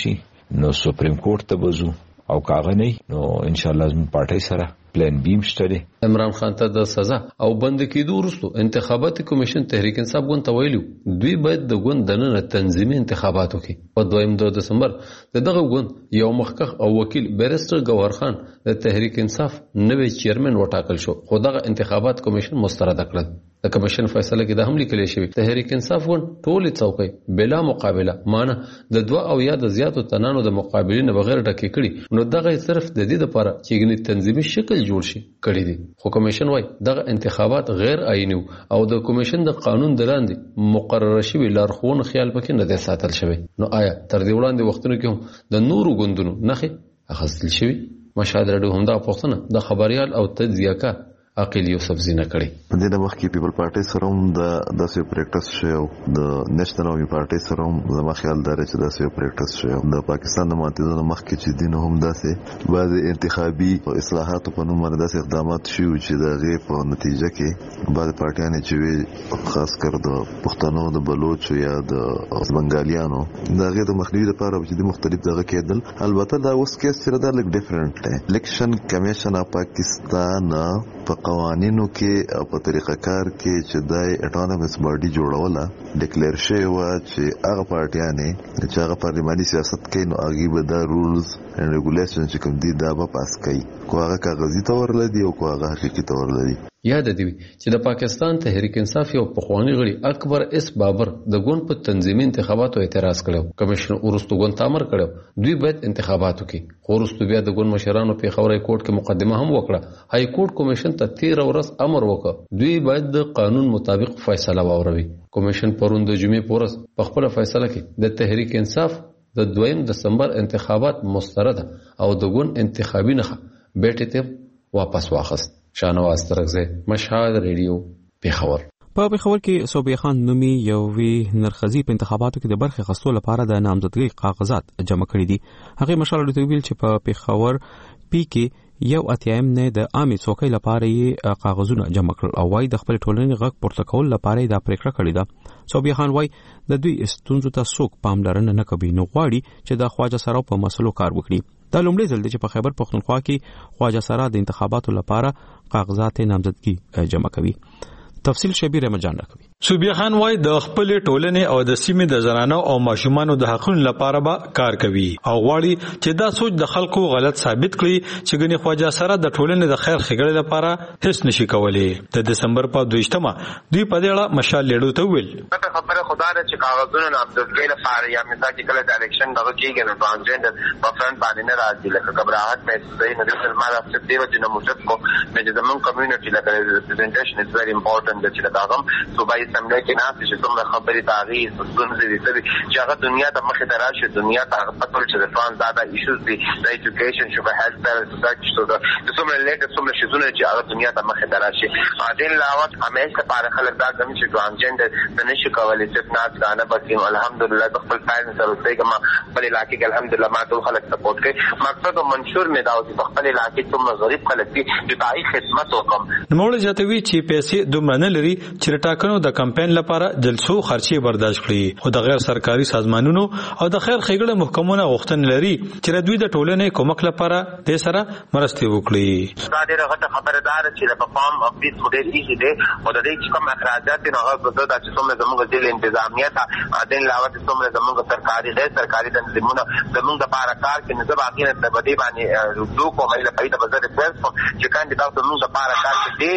نو سپریم کورټ ته وځو او کاغه نه نو ان شاء الله زموږ پارټي سره پلان بیم شته. عمران خان ته د سزا او بند کېدو وروسته انتخاباتي کمیشن تحریک انصاف ګوند ته ویلو دوی باید د ګوند دننه تنظیمي انتخابات وکړي. په 2 دسمبر دغه ګوند یو مخکخ او وکیل بیرستر گوهر خان د تحریک انصاف نوې چیرمن وټاکل شو، خو دغه انتخابات کمیشن مسترد کړل. د کمیشن فیصله کې د هم لیکل شوی تحریک انصاف ګوند ټولې څوکۍ بلا مقابله معنی د 2 او یا د زیاتو تنانو د مقابلین بغیر ډکې کړي، نو دغه صرف د دې لپاره چې ګنې تنظیمي شکل جوړ شي کړی دي. خو کمیشن وايي دغه انتخابات غیر آئینی او د کمیشن د قانون د لاندې مقرره شوی لارښوونه خیال پکې نه دی ساتل شوی. نو آیا تر دې وړاندې وختونو کې هم د نورو ګوندونو نخې اخیستل شوی؟ مشاهده راډیو هم دا پوښتنه د خبريال او تجزیه‌کار عقیل یوسف زینه کړی. د دې وخت کې پیپل پارټي سره هم د داسې پریکټس شو، د نېشنل اومي پارټي سره هم زما خیال دار چې داسې پریکټس شو. د پاکستان د ماتېدو مخ کې چې دین هم داسې بعض انتخابي اصلاحات په نوم باندې داسې اقدامات شوي چې د غي په نتیجه کې بعض پارټیان چې خاص کر د پښتنو د بلوچ یا د بنگالیانو د غي د مخنیوي لپاره چې د مختلف دغه کېدل. البته دا اوس کیس چې دا لګ ډیفرنٹ دی. الیکشن کمیشن اف پاکستان په قوانینو کې په طریقه کار کې چې د اټونومس باډي جوړوله ډیکلیئر شوی و چې هغه پارټیانې چې هغه پارلماني سیاست کوي نو هغه به د رولز اینڈ ریګولیشن چې کوم دي دا به پاس کوي، کو هغه کاغذي تور لدی او کو هغه حقيقي تور لدی. یاد دی چې د پاکستان تحریک انصاف یو پخوانی غړي اکبر اس بابر د ګوند په تنظیمي انتخاباتو اعتراض کړو. کمیشن ورستو ګوند تامر کړو دوی باید انتخابات وکړي، خو ورستو بیا د ګوند مشرانو په خبره کورټ کې مقدمه هم وکړه. هاي کورټ کمیشن ته 13 ورځ امر وکړ دوی باید د قانون مطابق فیصله واوروي. کمیشن پرون د جمعې پورس په خپل فیصله کې د تحریک انصاف د 2 دسمبر انتخابات مسترد او د ګوند انتخابي نه بیٹه ته واپس واخست. شانواز ترغزه مشهد ریډیو پیښور. په پیښور کې صوبې خان نومي یو وی نرخزی په انتخاباتو کې د برخې غستو لپاره د نامزدګۍ کاغذات جمع کړي دي. هغه مشال ډیټ ویل چې په پیښور پی کې یو اتیایم نه د عامي څوکۍ لپاره یې کاغذونه جمع کړل او وايي د خپل ټولنې غږ پورته کول لپاره دا پریکړه کړې ده. صوبې خان وايي د دوی استونزو ته څوک پاملرنه نه کوي، نو غواړي چې د خواجه سراو په مسلو کار وکړي. دا لومړی ځل دی چې په خیبر پښتونخوا کې خواجه سرا د انتخاباتو لپاره کاغذات نامزدګي جمع کوي. تفصیل شبیر احمدجان راکوي. صوبې خان وايي د خپل ټولنې او د سیمې د زنانو او ماشومانو د حقوقو لپاره به کار کوي او غواړي چې دا سوچ د خلکو غلط ثابت کړي چې ګنې خواجه سره د ټولنې د خیر ښېګړې لپاره هیڅ نشي کولای. د دسمبر په 2مه دوی په دې اړه مشال لیډو ته ویل خبره خدا ده چې کاغذونه نامزدګۍ لپاره یا مثال کې کله د الیکشن دغه کېږي نو ټرانسجنډر په فرنٹ باندې نه راځي لکه غبرهټ مې صحیح نه دي ما راځي دیو چې نو موږ کو چې زمون کمیونټي لکه ریپرزنټیشن از ویری امپورټنت چې دا هم صوبایي اسمبلی کې نه چې څومره خبرې تاغیر څنګه دي چې هغه دنیا ته مخې ته راشي دنیا ته پټول چې د فرانس دا ایشوز دي د ایجوکیشن شو په هیلث کیر سوسایټي شو دا څومره لیټ څومره شیزونه چې هغه دنیا ته مخې ته راشي. عادل لاوت همیشه لپاره خلک دا کوم چې ټرانسجنډر د نشي کولای چې ناز غانه بکیم الحمدلله د خپل فایل سره اوسېګم په علاقې کې الحمدلله ما ټول خلک سپورټ کوي. مقصد او منشور مې دا او په خپل علاقې څومره غریب خلک دي چې تاریخ خدمت وکم. نوموړ جاتوي چې پیسې دومره نه لري چې ټاکنو د کمپاین لپاره جلسو خرچي برداشت کړي او د غیر سرکاري سازمانونو او د خیر ښېګړې محکمونو غوښتنه لري چې دوی د ټولنې کومک لپاره د سره مرستې وکړي. دا ډېر غټه خبردار چې د پام اپډیټ ډېر ایزي دی او د دې کوم اخراجات نه هغه د چې څومره زموږ د انتظامیه ته عادل لاوت څومره زموږ سرکاري غیر سرکاري تنظیمونه زموږ د لپاره کار کوي. نو باقي نه د بدی باندې رجوع کوم ایله پیدا بازار ریکوست چې کاندیدات زموږ د لپاره کار کوي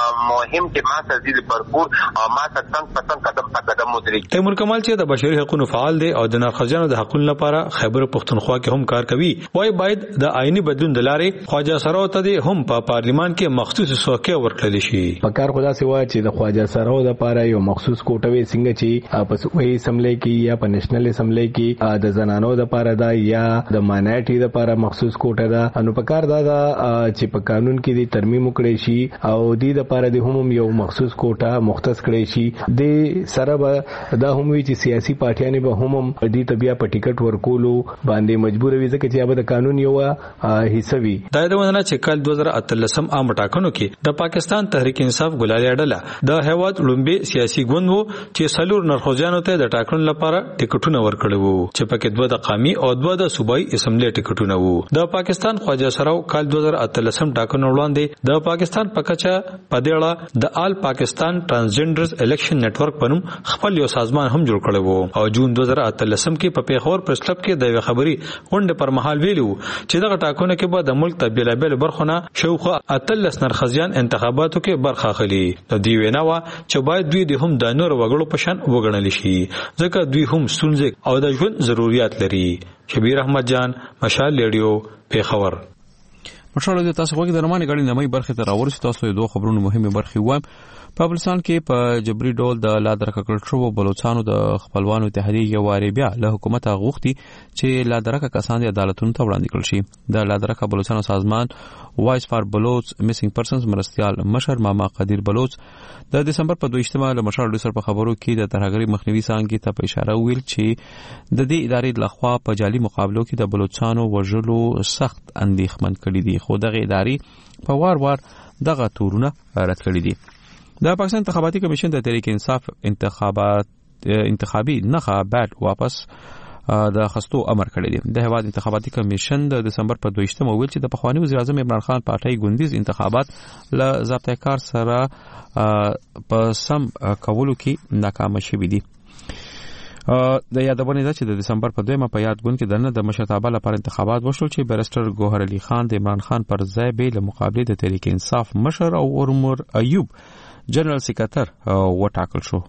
مهم کې ما سره دي پرپور او ما څنګه پسند قدم په قدم مدري. تیمور کمال چې د بشري حقوقو فعال دی او د نرخزیانو د حقوقو لپاره خیبر پښتونخوا کې هم کار کوي. وايي باید د آئینی بدلون د لارې خواجه سراو ته هم په پارلیمان کې مخصوص څوکۍ ورکړل شي. په کار خدا سوا چې د خواجه سراو لپاره یو مخصوص کوټوي څنګه چې په صوبایي اسمبلی کې یا په نېشنل اسمبلی کې د زنانو لپاره دا یا د مانایټي لپاره مخصوص کوټه ده نو په کار دا چې په قانون کې د ترمیم وکړي شي او د لپاره د هم یو مخصوص کوټه مختص کړي شي د سره به دا هم وی چې سیاسي پارټیانې به هم د طبيعه په ټیکټ ورکولو باندې مجبور وي ځکه چې هغه د قانون یو حصہ وي. دا د ونه چې کال 2013 عام ټاکنو کې د پاکستان تحریک انصاف ګلالي اډله د هیواد لومبي سیاسي ګوند وو چې سلور نرخوځانو ته د ټاکنو لپاره ټیکټونه ورکړل وو چې پکې دوه د قومي او دوه د صوبایي اسمبلی ټیکټونه وو. د پاکستان خواجه سراو کال 2013 ټاکنو وړاندې د پاکستان پکچا پدېړه د آل پاکستان ترانسجنډرز الیکشن نتورک پنوم خپل یو سازمان هم جوړ کړی وو او جون 2013 کې په پیښور پریس کلب کې د خبري غونډه پر مهال ویلو چې دغه ټاکنو کې به د ملک تبدیل برخونه شوخه اتلس نرخزیان انتخاباتو کې برخه اخلي. د دې ویناوه چې باید دوی د هم د نور وګړو په شان وګڼل شي ځکه دوی هم ستونزې او د ژوند ضرورت لري. شبیر احمد جان، مشال ریډیو، پیښور. مشال د تاسو وګړي د رمانه غړي نمای برخه ته راورسي. تاسو یو دوه خبرونه مهمه برخه وایم. په بلوچستان کې په جبري ډول د لادرکه کړل شو بلوچستانو د خپلوانو اتحادیه یو واری بیا له حکومت غوښتي چې لادرکه کسان د عدالتونو ته وړاندې کړل شي. د لادرکه بلوچستان سازمان وایس فار بلوچ میسینګ پرسنز مرستيال مشر ماما قدیر بلوچ د دسمبر په 22مه له مشال ډیسر په خبرو کې د ترهګری مخنیوي څنګه ته په اشاره ویل چې د دې ادارې لخوا په جعلي مقابلو کې د بلوچستانو وژلو سخت اندېښمن کړي دي خو دغه ادارې په وار دغه تورونه رد کړي دي. د پاکستان انتخاباتي کمیشن د تحریک انصاف انتخابي نخا بیٹ واپس د خستو امر کړی دی. د هیواد انتخاباتي کمیشن د دسمبر په 22مه ویل چې د پخوانی وزیر اعظم عمران خان پارټي ګوندیز انتخابات له ضابطه کار سره په سم کولو کې ناکام شوی دي. د یادونه ده چې د دسمبر په 2مه په یاد ګوند کې دنه د مشرتابه لپاره انتخابات وشول چې بیرستر ګوهر علي خان د عمران خان پر ځای به له مقابله د تحریک انصاف مشر او عمر ایوب جنرال سیکریټر وټاکل شو.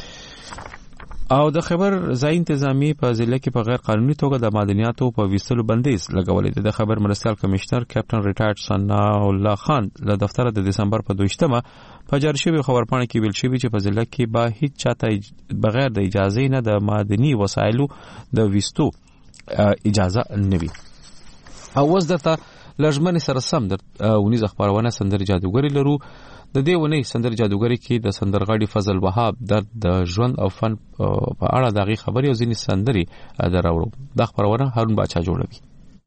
او د خبر ځای انتظامی په ضلع کې په غیر قانوني توګه د معدنیاتو په ویستلو بندیز لګولې ده. د خبر مرستيال کمشنر کیپټن ریټایرډ ثنا الله خان له دفتر د دسمبر په 22مه په جاری شوی خبرپاڼه کې ویل شوی چې په ضلع کې به هیڅ چاته بغیر د اجازه نه د معدني وسایلو د ویستو اجازه نه وي. او وز درته لجمن سره سم د ونیز خبرونه سندر جادوګری لرو. د دې ونی سندر جادوګری کې د سندرغاړي فضل وهاب د ژوند او فن په اړه دغه خبري او ځینې سندري دراوړو. د خبرونه هارون باچا جوړوي.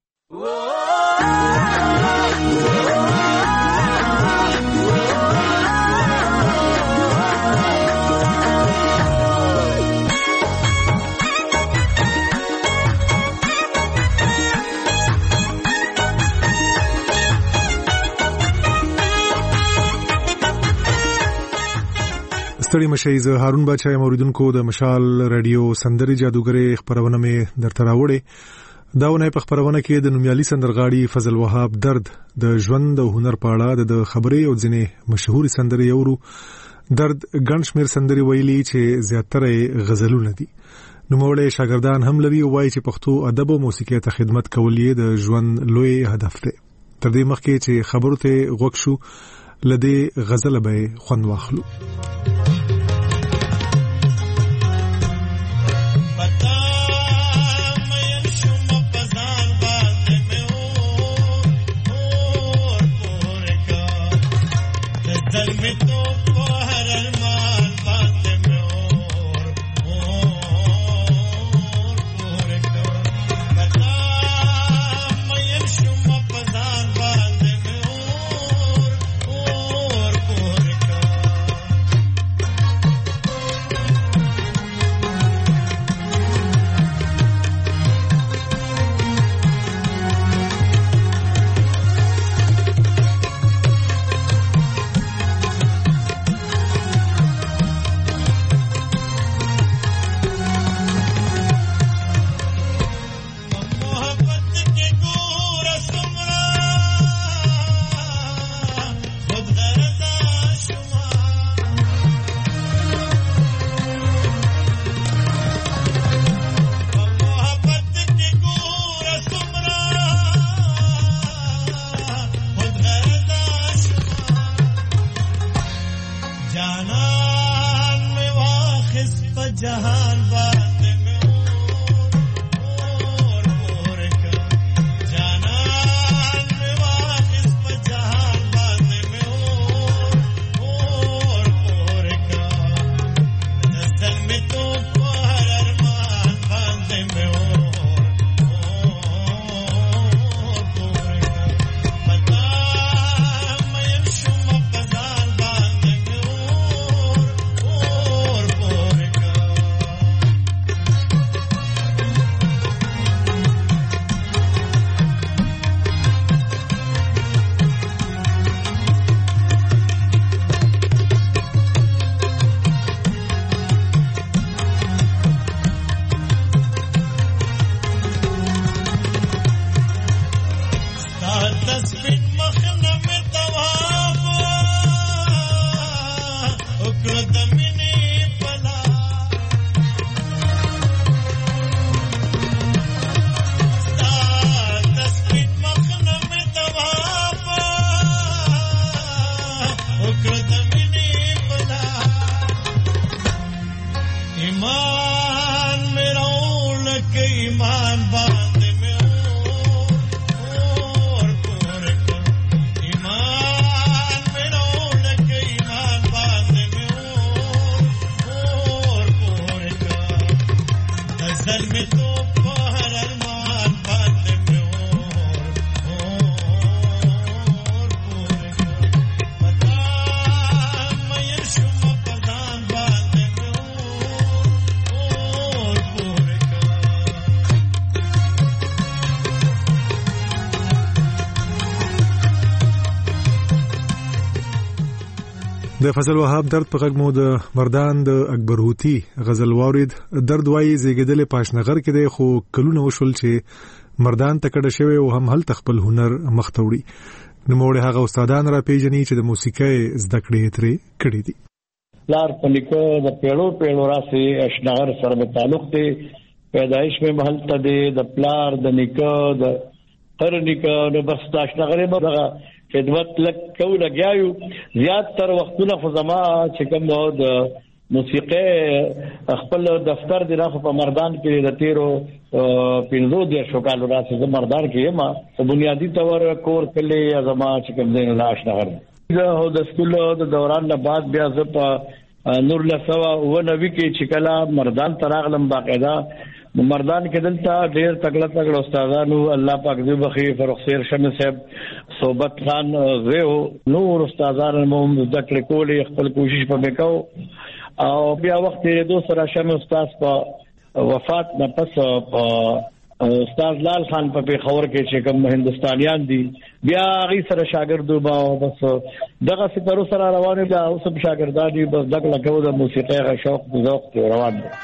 ستړي مشي زه هارون باچا موریدونکو د مشال رادیو سندري جادوګری خبرونه مې درته راوړې. داونه په خبرونه کې د نومیالي سندرغاړي فضل وهاب درد د ژوند او هنر په اړه د خبرې او ځینې مشهوري سندري یورو درد ګنشمیر سندري ویلي چې زیاتره غزلونه دي. نوموړي شاګردان هم لري او وايي چې پښتو ادب او موسیقي ته خدمت کول یې د ژوند لوی هدف دی. تر دې مخکې چې خبرو ته غوښ شو لدې غزل به خوند واخلو. د فضل وهاب درد په غږ مو د مردان د اکبر هوتی غزل واورید. درد وایي زیږیدل پاشنغر کې دی خو کلونه وشول چې مردان ته کډه شوی او هم هلته خپل هنر مخ ته وړي. نوموړي هغه استادان را پیژني چې د موسیقۍ زده کړې ترې کړې دي. لار په نیکه د پیړو راسي اشنغر سره د تعلق دی، پیدایش مې محل دی د پلار د نیکه د تر نیکه نو بس د اشنغر به دغه خدمت لک کو لګیاو. زیات تر وختونه خو زما چې کوم د موسیقۍ خپل دفتر دی راخو په مردان کې د تیرو 15 شکالو راسي د مردان کې ما په بنیادی تور کور کلی زما چې کوم دین لا اشنغر د سکول د دوران نه بعد بیا ز په نور لسوا و نوی کې چې کلا مردان تراغلم باقاعده مردان کې دلته ډېر تګړه استادانو الله پاک دې بخي فرخ سیر شمه صاحب صحبت خان غو نور استادانو مو ذکر کولې خپل کوشش په وکاو او بیا وخت یې دوه سره شمه استاد په وفات نه پس استاد لال خان په پیښور کې چې کوم هندستانیان دي بیا غي سره شاګردو با بس دغه سپارو سره روانه دا اوس په شاګردانی بس دغه لکه د موسیقۍ غ شوق د ذوق روان دي.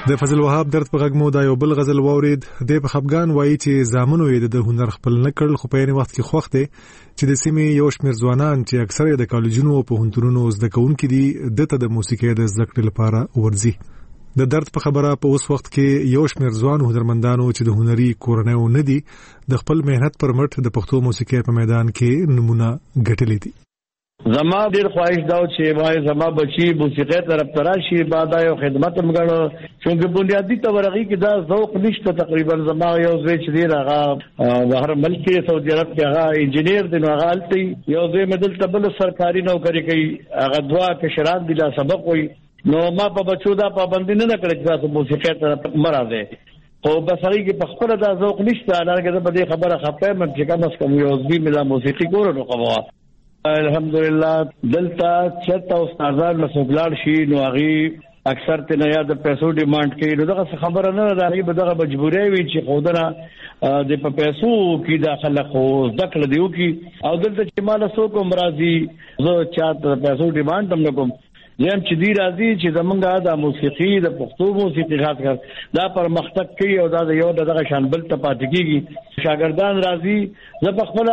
د فضل وهاب درد په غږ مو دا یو بل غزل واورید. د په خپګان وایي چې زامنو یې د هنر خپل نکړ، خو په یوه وخت کې خوښ دی چې د سیمې یو شمېر ځوانان چې اکثره د کالجونو او پوهنتونونو زده کوونکي دي دته د موسیقۍ د زده کړې لپاره ورځي. د درد په خبره په اوس وخت کې یو شمېر ځوان هنرمندانو چې د هنري کورنیو نه دي د خپل مهنت پر مټ د پښتو موسیقۍ په میدان کې نمونه ګټلې دي. زما ډیر خواهش دا چې وای زما بچي موسیقۍ طرف تراشي بعد یو خدمت مګړو چې بنیادی تورغي کې دا ذوق نشته. تقریبا زما یو ځای چې دی هغه د هر ملک کې سعودي عرب کې هغه انجنیر دی، نو هغه التي یو ځای مدل تبل سرکاري نوکری کوي، هغه دوا کشران دي لا سبق وي. نو ما په بچو دا پابندي نه کړې چې تاسو موسیقۍ طرف مرزه او بسري کې په خپل دا ذوق نشته. لکه په دې خبره خپه مې چې کوم اس کوم یو ځای ملا موسیقي کورو نو کومه الحمدلله دلته چته استادان مسوګلار شي نو هغه اکثر ته نه یاد پیسو ډیماند کوي. نو دغه خبره نه راغی، به دغه مجبوري وي چې خودنه د په پیسو کې داخله خو ذکر دیو کې او دلته چې مال سو کوم راضي زه چاته پیسو ډیماند هم نکوم. زم چې دی راضي چې زمونږه د موسیقي د پښتو موسیقي خاص کر دا پر مختک کوي او دا یو دغه شانبل ته پاتې کیږي. شاګردان راضي زه په خپل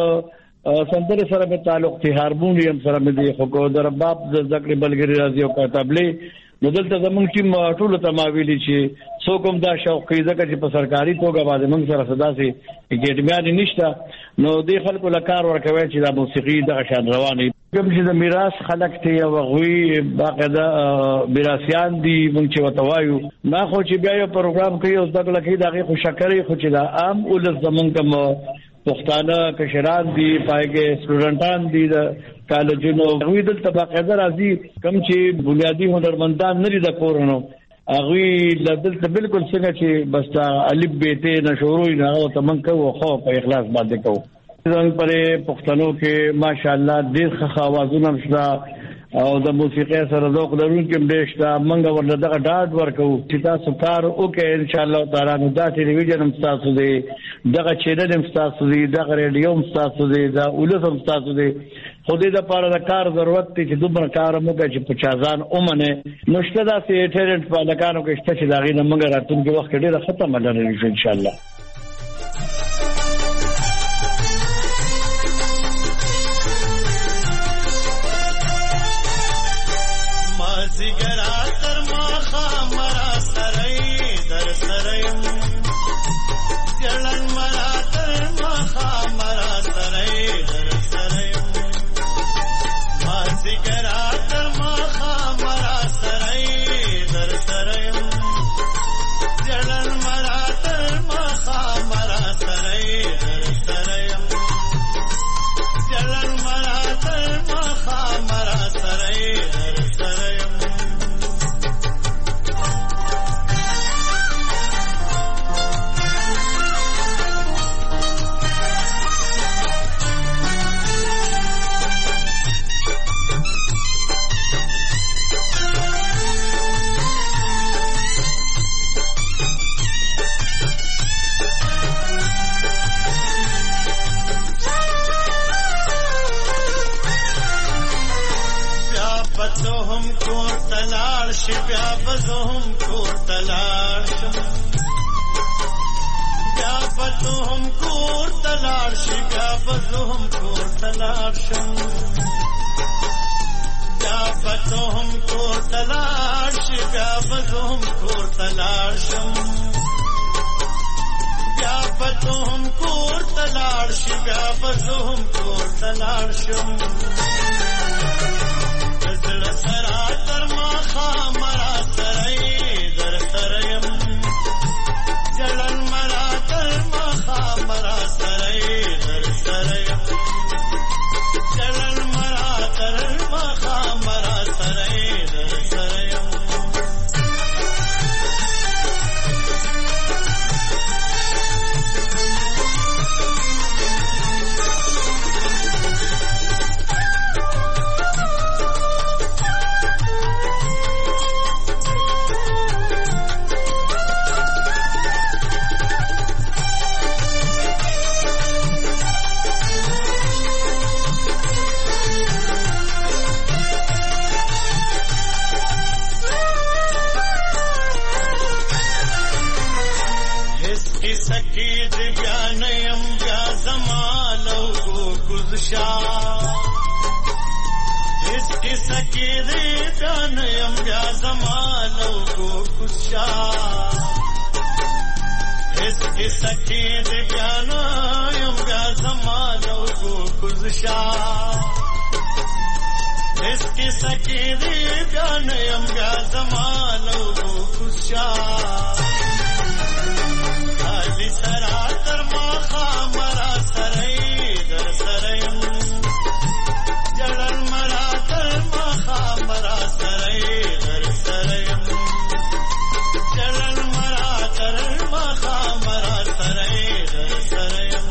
سندره سره په تعلق ته هارمونیم سره مې دی خو کو در باب د ذکر بلګری راځي او کتابلې نو دلته زمونږ ټیم ټول تماویلی چې څو کوم دا شوق کوي ځکه چې په سرکاري توګه باندې موږ سره صدا سي اکیډمیان نشته. نو د خلکو لکار ورکوي چې د موسیقي د شان رواني کوم چې د میراث خلک ته او غوي باقاعده میراثيان دي موږ چې وتوایو ما خو چې بیا یو پروګرام کوي او دغه لکه دغه خو شکرې خو چې دا عام ول زمونږ کوم پښتانه کشران دي پایګه سټوډنټان دي د کالجونو غوي دلته باقاعده راځي کوم چې بنیادی هنرمندان نه دي د کورونو هغه دلته بالکل څنګه چې بس دا الف بیت نشوروي نه او تمن کوو خو په اخلاص باندې کوو. څنګه پرې پښتنو کې ماشاءالله ډېر ښه اوازونه شته او د موسیقۍ سره ذوق لرونکي مډېشته منګه ورته دغه ډاډ ورکو چې تاسو کار وکړئ ان شاء الله تعالی. نو دا ټلویزیون هم تاسو دی، دغه چینل هم تاسو دی، دغه ریډیو هم تاسو دی، دا اولس هم تاسو دی. خو دې د پاره د کار ضرورت دی چې دومره کار موږ چې په چازان اومنه نشته دا سي ټیلنټ په لکانو کې شته چې دا غي نه موږ راتلونکي وخت کې ډېر ختمه لري ان شاء الله. कुशा इसकी सकी दे प्यानयम या जमानो को कुशा इसकी सकी दे प्यानयम या जमानो को कुशा इसकी सकी दे प्यानयम या जमानो को कुशा खाली सरा कर माखा मरा सराई दर सरायम जड़न मरा कर माखा मरा सराई दर सरायम जड़न मरा कर माखा मरा सराई दर सरायम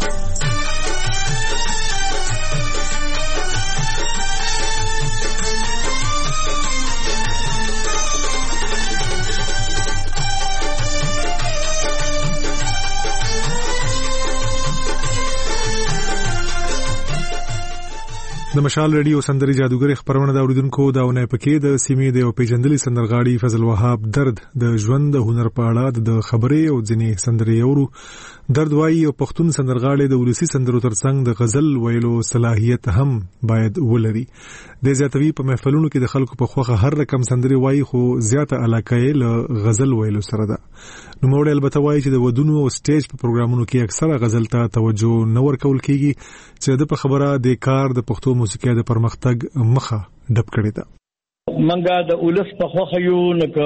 د مشال ریډیو سندري جادوګر خبرونه دا اوریدونکو دا ونه پکې د سیمې د او پیجندلي سندرغاړي فضل وهاب درد د ژوند د هنر په اړه د خبرې او ځینې سندري اورو درد وایي او پښتون سندرغاړي د ولسی سندرو ترڅنګ د غزل ویلو صلاحیت هم باید ولري د زیاتوي په محفلونو کې د خلکو په خوخه هر رقم سندري وایي خو زیاته علاقه یې له غزل ویلو سره ده نو موږ البته وایي چې د ودونو او سټیج په پروګرامونو کې اکثره غزل ته توجه نه ورکول کیږي چې د په خبره د کار د پښتو موسیقي د پرمختګ مخه ډب کړی ده منګه د اولس په خوخه یو نکه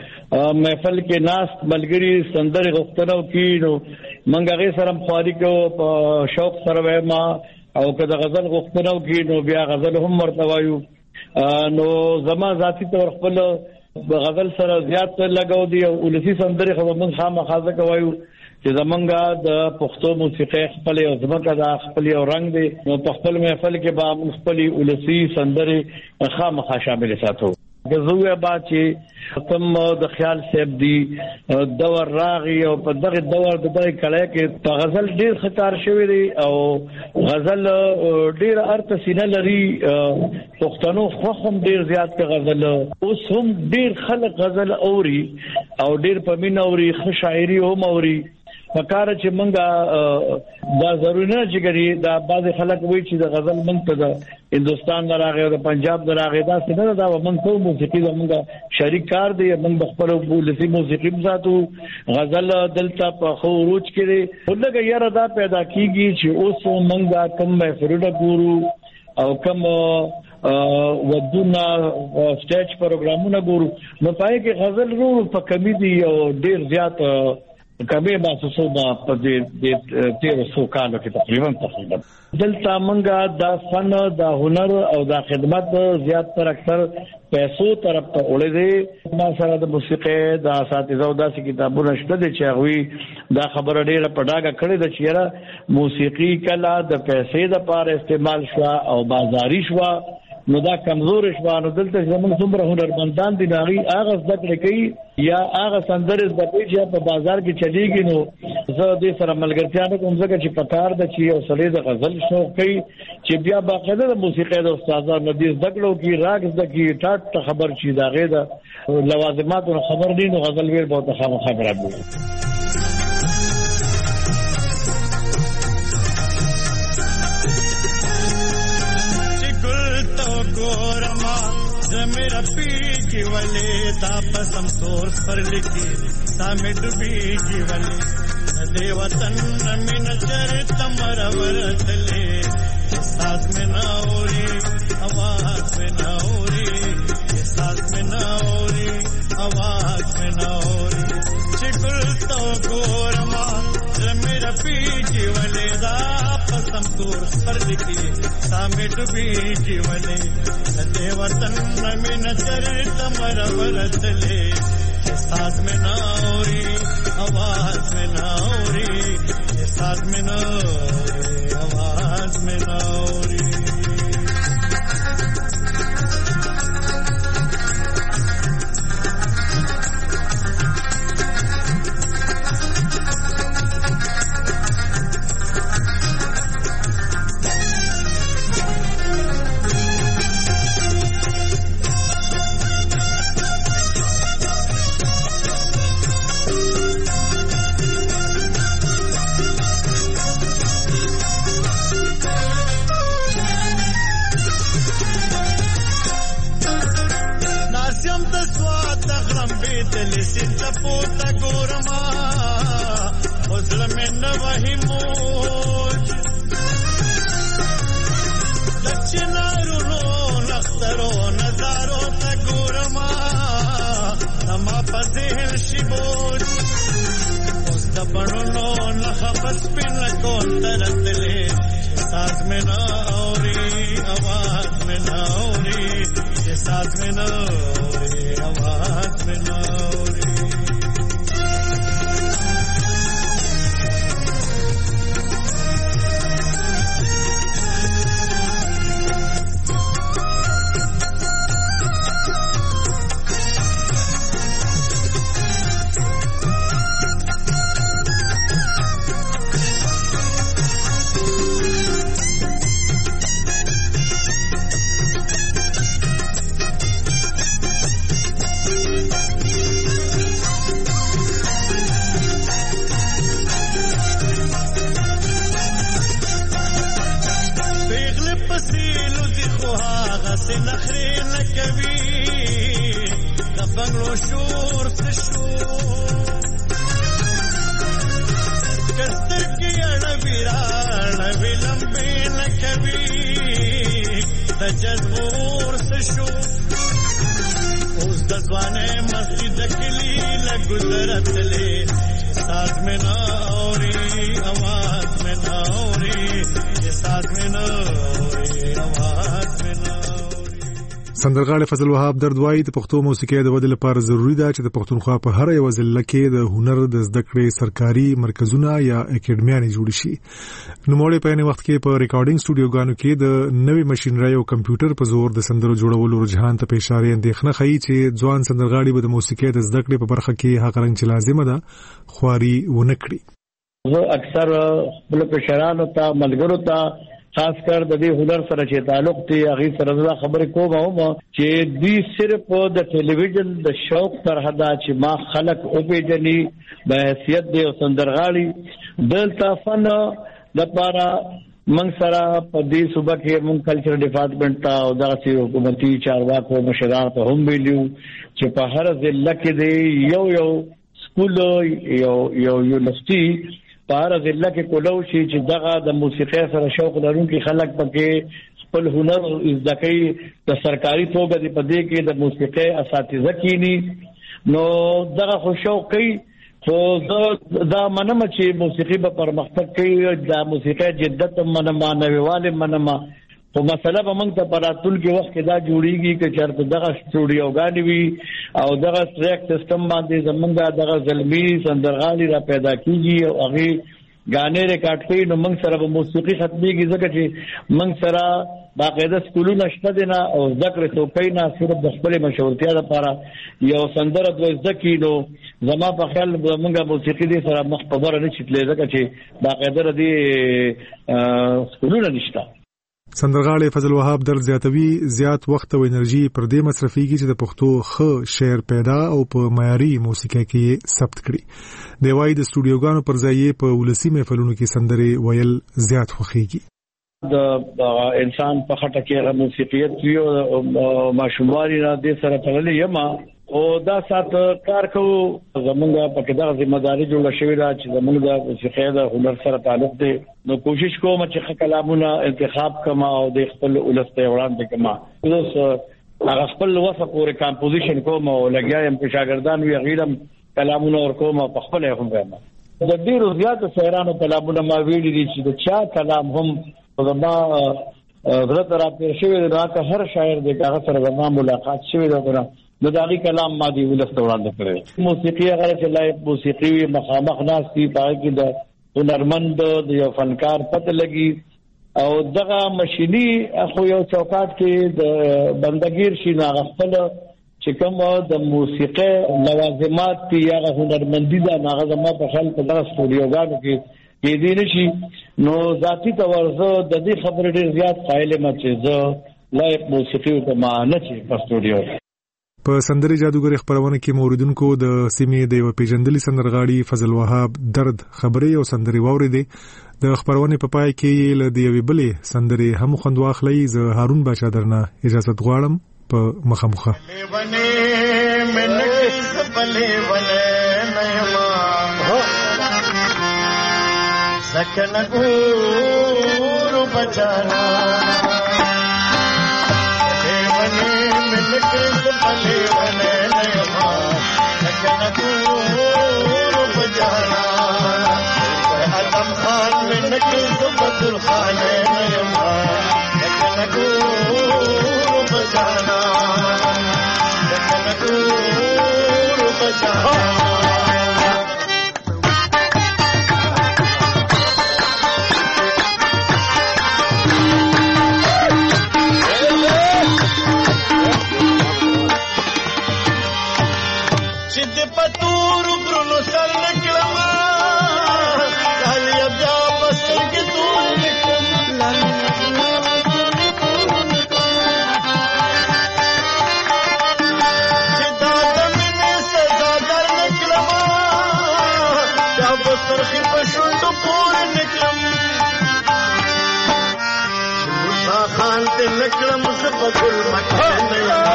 محفل کې ناس ملګری سندره غوښتنو کینو منګه غي سره خواري کو په شوق سره ما او کله غزل غوښتنو کینو بیا غزل هم مرتوایو نو زما ذاتی تور خپل غزل سره زیات لګاو دی او اولسی سندره خو من خامخازه کوایو چې زمونږه د پښتو موسیقي خپل او زمکه د خپل او رنگ دی نو په خپل محفل کې به خپل اولسی سندره خامخا شامل ساتو غزوه با چې تم د خیال صاحب دی دور راغي او په دغه دور د دای کله کې په غزل ډیر خطر شوی دی او غزل ډیر ارته سینه لري پښتنو خوخم ډیر زیات کې غزل اوس هم ډیر خلک غزل اوري او ډیر په مين اوري خ شاعري هم اوري فکر چې مونږه دا ضروري نه چې ګری دا بعض خلک وایي چې د غزل مونږ ته د هندستان دراغه او د پنجاب دراغه دا څنګه دا مونږ ته موسیقي زمونږه شریک کار دی مونږ خپل ولسی موسیقي مزاتو غزل دلته په خروج کړي ولګه یاره دا پیدا کیږي چې اوس مونږه کم محفلونه ګورو او کم ودونه سټیج پروګرامونه ګورو نو پای کې غزل ورو په کمی دی او ډیر زیات کبه محسوسه په دې 1300 کالو کې تقریبا دلته منګه د فن د هنر او د خدمت زیات تر اکثر پیسو طرف ته وړي دي ما سره د موسیقي د اساتذه او داسې کتابونه شته چې هغه دا خبره ډیره پډاګه کړې ده چې موسیقي کله د پیسې د پاره استعمال شو او بازاري شو نو دا کمزور شوانو دلته زموږ څومره هنرمندان دي ناغي اغه ذکر کوي یا اغه سندره د پیچې په بازار کې چلیږي نو زه دې سره ملګرتیا نه کوم ځکه چې پکار د چی او سړی د غزل شوق کوي چې بیا باقاعده د موسیقي د استادانو د ذکرو کې راګ ذکی ټاټ خبر چی دا غي د لوازمات خبر دي نو غزل ویل به خبره ده گورما زمیر پیگی ولی تا پسم سورس پر لکی سامے ڈبیگی ولی دے وطن من چرت مرورت لے ساز میں ناوری آواز میں ناوری ساز میں ناوری آواز میں ناوری چکل تو گورما زمیر پیگی ولی دا پسم سورس پر لکی سامے ڈبیگی ولی دے وطن من چرت مرورت لے ساز میں ناوری آواز میں ناوری ساز میں ناوری آواز میں ناوری د سواد غلم بیتل سید پوتا ګورما وزلم نه وهموج دچنارونو لخترو نظارو تا ګورما نما پذهل شبوج اوس د بڼونو نخبس پن کول ترتلې ساز میں نہ اوری آواز میں نہ اوری ساز میں نہ اوری آواز میں نہ اوری شور سشو کستر کی اڑویران ویلمبی نکوی تجذبور سشو اوز دزوانے مسجد کلی لگزرت لے ساز میں نہ اوری آواز میں نہ اوری ساز میں نہ اوری آواز میں نہ سندرغاړي فضل وهاب درد وایي د پښتو موسیقي د ودې لپاره ضروری ده چې د پښتونخوا په هر یو ضلع کې د هنر د زده کړې سرکاري مرکزونه یا اکیډمیانې جوړ شي. نوموړی په یوه وخت کې په ریکارډینګ سټوډیوګانو کې د نوې ماشينري او کمپیوټر په زور د سندرو جوړولو رجحان ته په اشاره اندېښنه ښیي چې ځوان سندرغاړي به د موسیقي د زده کړې په برخه کې هغه رنګ چې لازمه ده خواري ونه کړي. زه اکثر خپل پشرانو ته ملګرو ته خاص کر د دې هنر سره چې تعلق دی هغه سره دا خبرې کوم چې دوی صرف د ټلویزیون د شوق تر حدا چې ما خلق او پیجنې د حیثیت دی او سندرغاړي دلته فن لپاره من سره په دې صوبه کې مون کلچر ډپارټمنټ ته او دغه حکومتي چارواکو مشران ته هم ویلو چې په هر ضلع کې دی یو سکول یو یونیورسيټي پاره ضلع کې کولو شي چې دغه د موسیقي سره شوق لرونکي خلک پکې خپل هنر زده کوي د سرکاري توګه د پدې کې د موسیقي اساتذه کینی نو دغه خو شوق کوي خو دا منم چې موسیقي به پرمختګ کوي د موسیقي جدت منم نوېواله منم خو مسله به موږ ته پراتل کې وخت کې دا جوړیږي چې چرته دغه سټوډیوګانې وي او دغه ټریک سیستم باندې زمونږ دغه زلمی سندرغالي را پیدا کیږي او هغه غانې ریکارډ کوي نو موږ سره به موسیقي ختميږي ځکه چې موږ سره باقاعده سکولونه شته دي نه او ذکر څوکۍ نه صرف د خپل مشورتیا لپاره یو سندره د ذکی نو زما په خیال موږ موسیقي دي سره مخ په ور نه چتلې ځکه چې باقاعده دي سکولونه نشته. سندرغاړي فضل وهاب درد زیاتوي زیات وخت او انرژي پر دې مصرفيږي چې د پښتو ښه شعر پیدا او په معیاري موسیقي کې ثبت کړي. د وای د سټوډیوګانو پر ځای په ولسی محفلونو کې سندري ویل زیات خوخيږي. د انسان په خټه کې موسیقيت یو ماشوموالي را دې سره تړلې یما او دا سات کار کوو زمونږ په کې دا ځمېداري جوړه شوې ده چې زمونږ د موسیقي د هنر سره تعلق دی نو کوشش کوم چې کلامونه انتخاب کما او د خپل ولسته وړاندې کما اوس هغه خپل وسه پورې کمپوزیشن کوم او لګیایم په شاګردان وی غیرم کلامونه ور کوم په خپل هم وایم د ډیرو زیات شاعرانو کلامونه ما ویلي دي چې د چا کلام هم زما حضرت را پیر شوی د راته هر شاعر د هغه سره زما ملاقات شوی دا نو داغي کلام ما دی ولست وړاندې کړی موسیقي هغه چې لایق موسیقي مخامخ ناس دي پای کې د هنرمند د یو فنکار پته لګي او دغه ماشيني خو یو چوکاټ کې د بندګیر شي نه خپل چې کوم د موسیقي لوازمات یا هنرمندي دا هغه زما په خپل په دغه سټوډیوګانو کې کې دي نشي نو ذاتی تورزه د دې خبرې ډیر زیات قائل مې چې زه لایق موسیقي ته معنی چې په سټوډیو په سندري جادوګر خبرونه کې موریدونکو د سیمې د یو پیژندلي سندرغاړي فضل وهاب درد خبري او سندري واوریدي د خبرونه په پای کې له دی وی بلې سندري هم خوند واخلې ز هارون باشا درنه اجازه غواړم په مخه سپلې ونه نه یما سکن ګور بچانا دیونه ملک سپلې ونه نه یما سکن ګور بچانا आदम खान में नकीस बदुल खान नयमा लखन गुरु बजाना लखन गुरु बजाना चिद पतूर ब्रुनो सर निकलमा सरखी पशुंड पूर निकलम मुसा खान ते निकलम सबुल मकान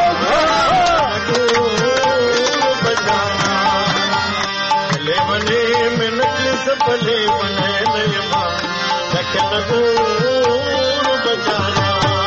बजाना ले बने में नकल सबले बने नयमा लखन गुरु बजाना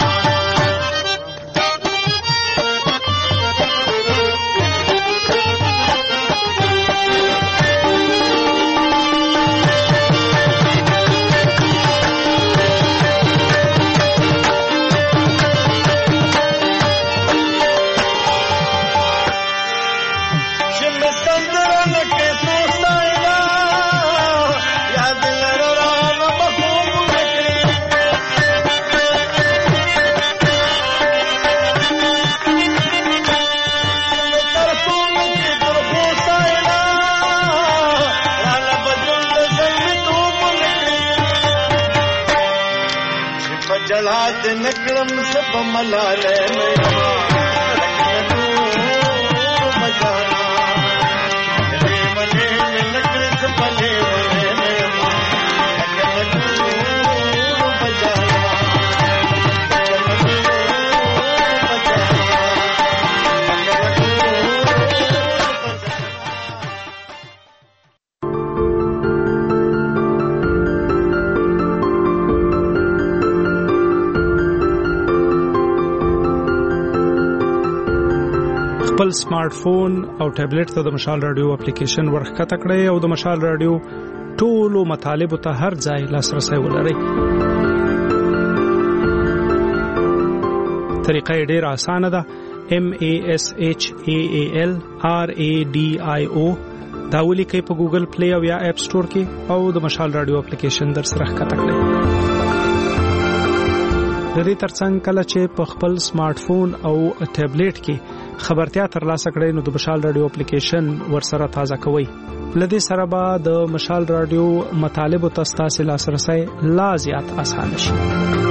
जलाद नकलम सब मलाले मजाना मने में नकल सबले خپل سمارټ فون او ټابلیټ ته د مشال رادیو اپلیکیشن ورخکته کړئ او د مشال رادیو ټولو مطالب ته هر ځای لاسرسي ولرئ. طریقه ډېره اسانه ده. MASHAALRADIO دا ولیکئ په ګوګل پلی او یا اپ سٹور کې او د مشال رادیو اپلیکیشن در سره ښکته کړئ. د دې ترڅنګ کله چې په خپل سمارټ فون او ټابلیټ کې خبرتیا ترلاسه کړئ نو د مشال رادیو اپلیکیشن ورسره تازه کوئ. لدې سره به د مشال رادیو مطالب او تاسو لاسرسي لا زیات اسانه شي.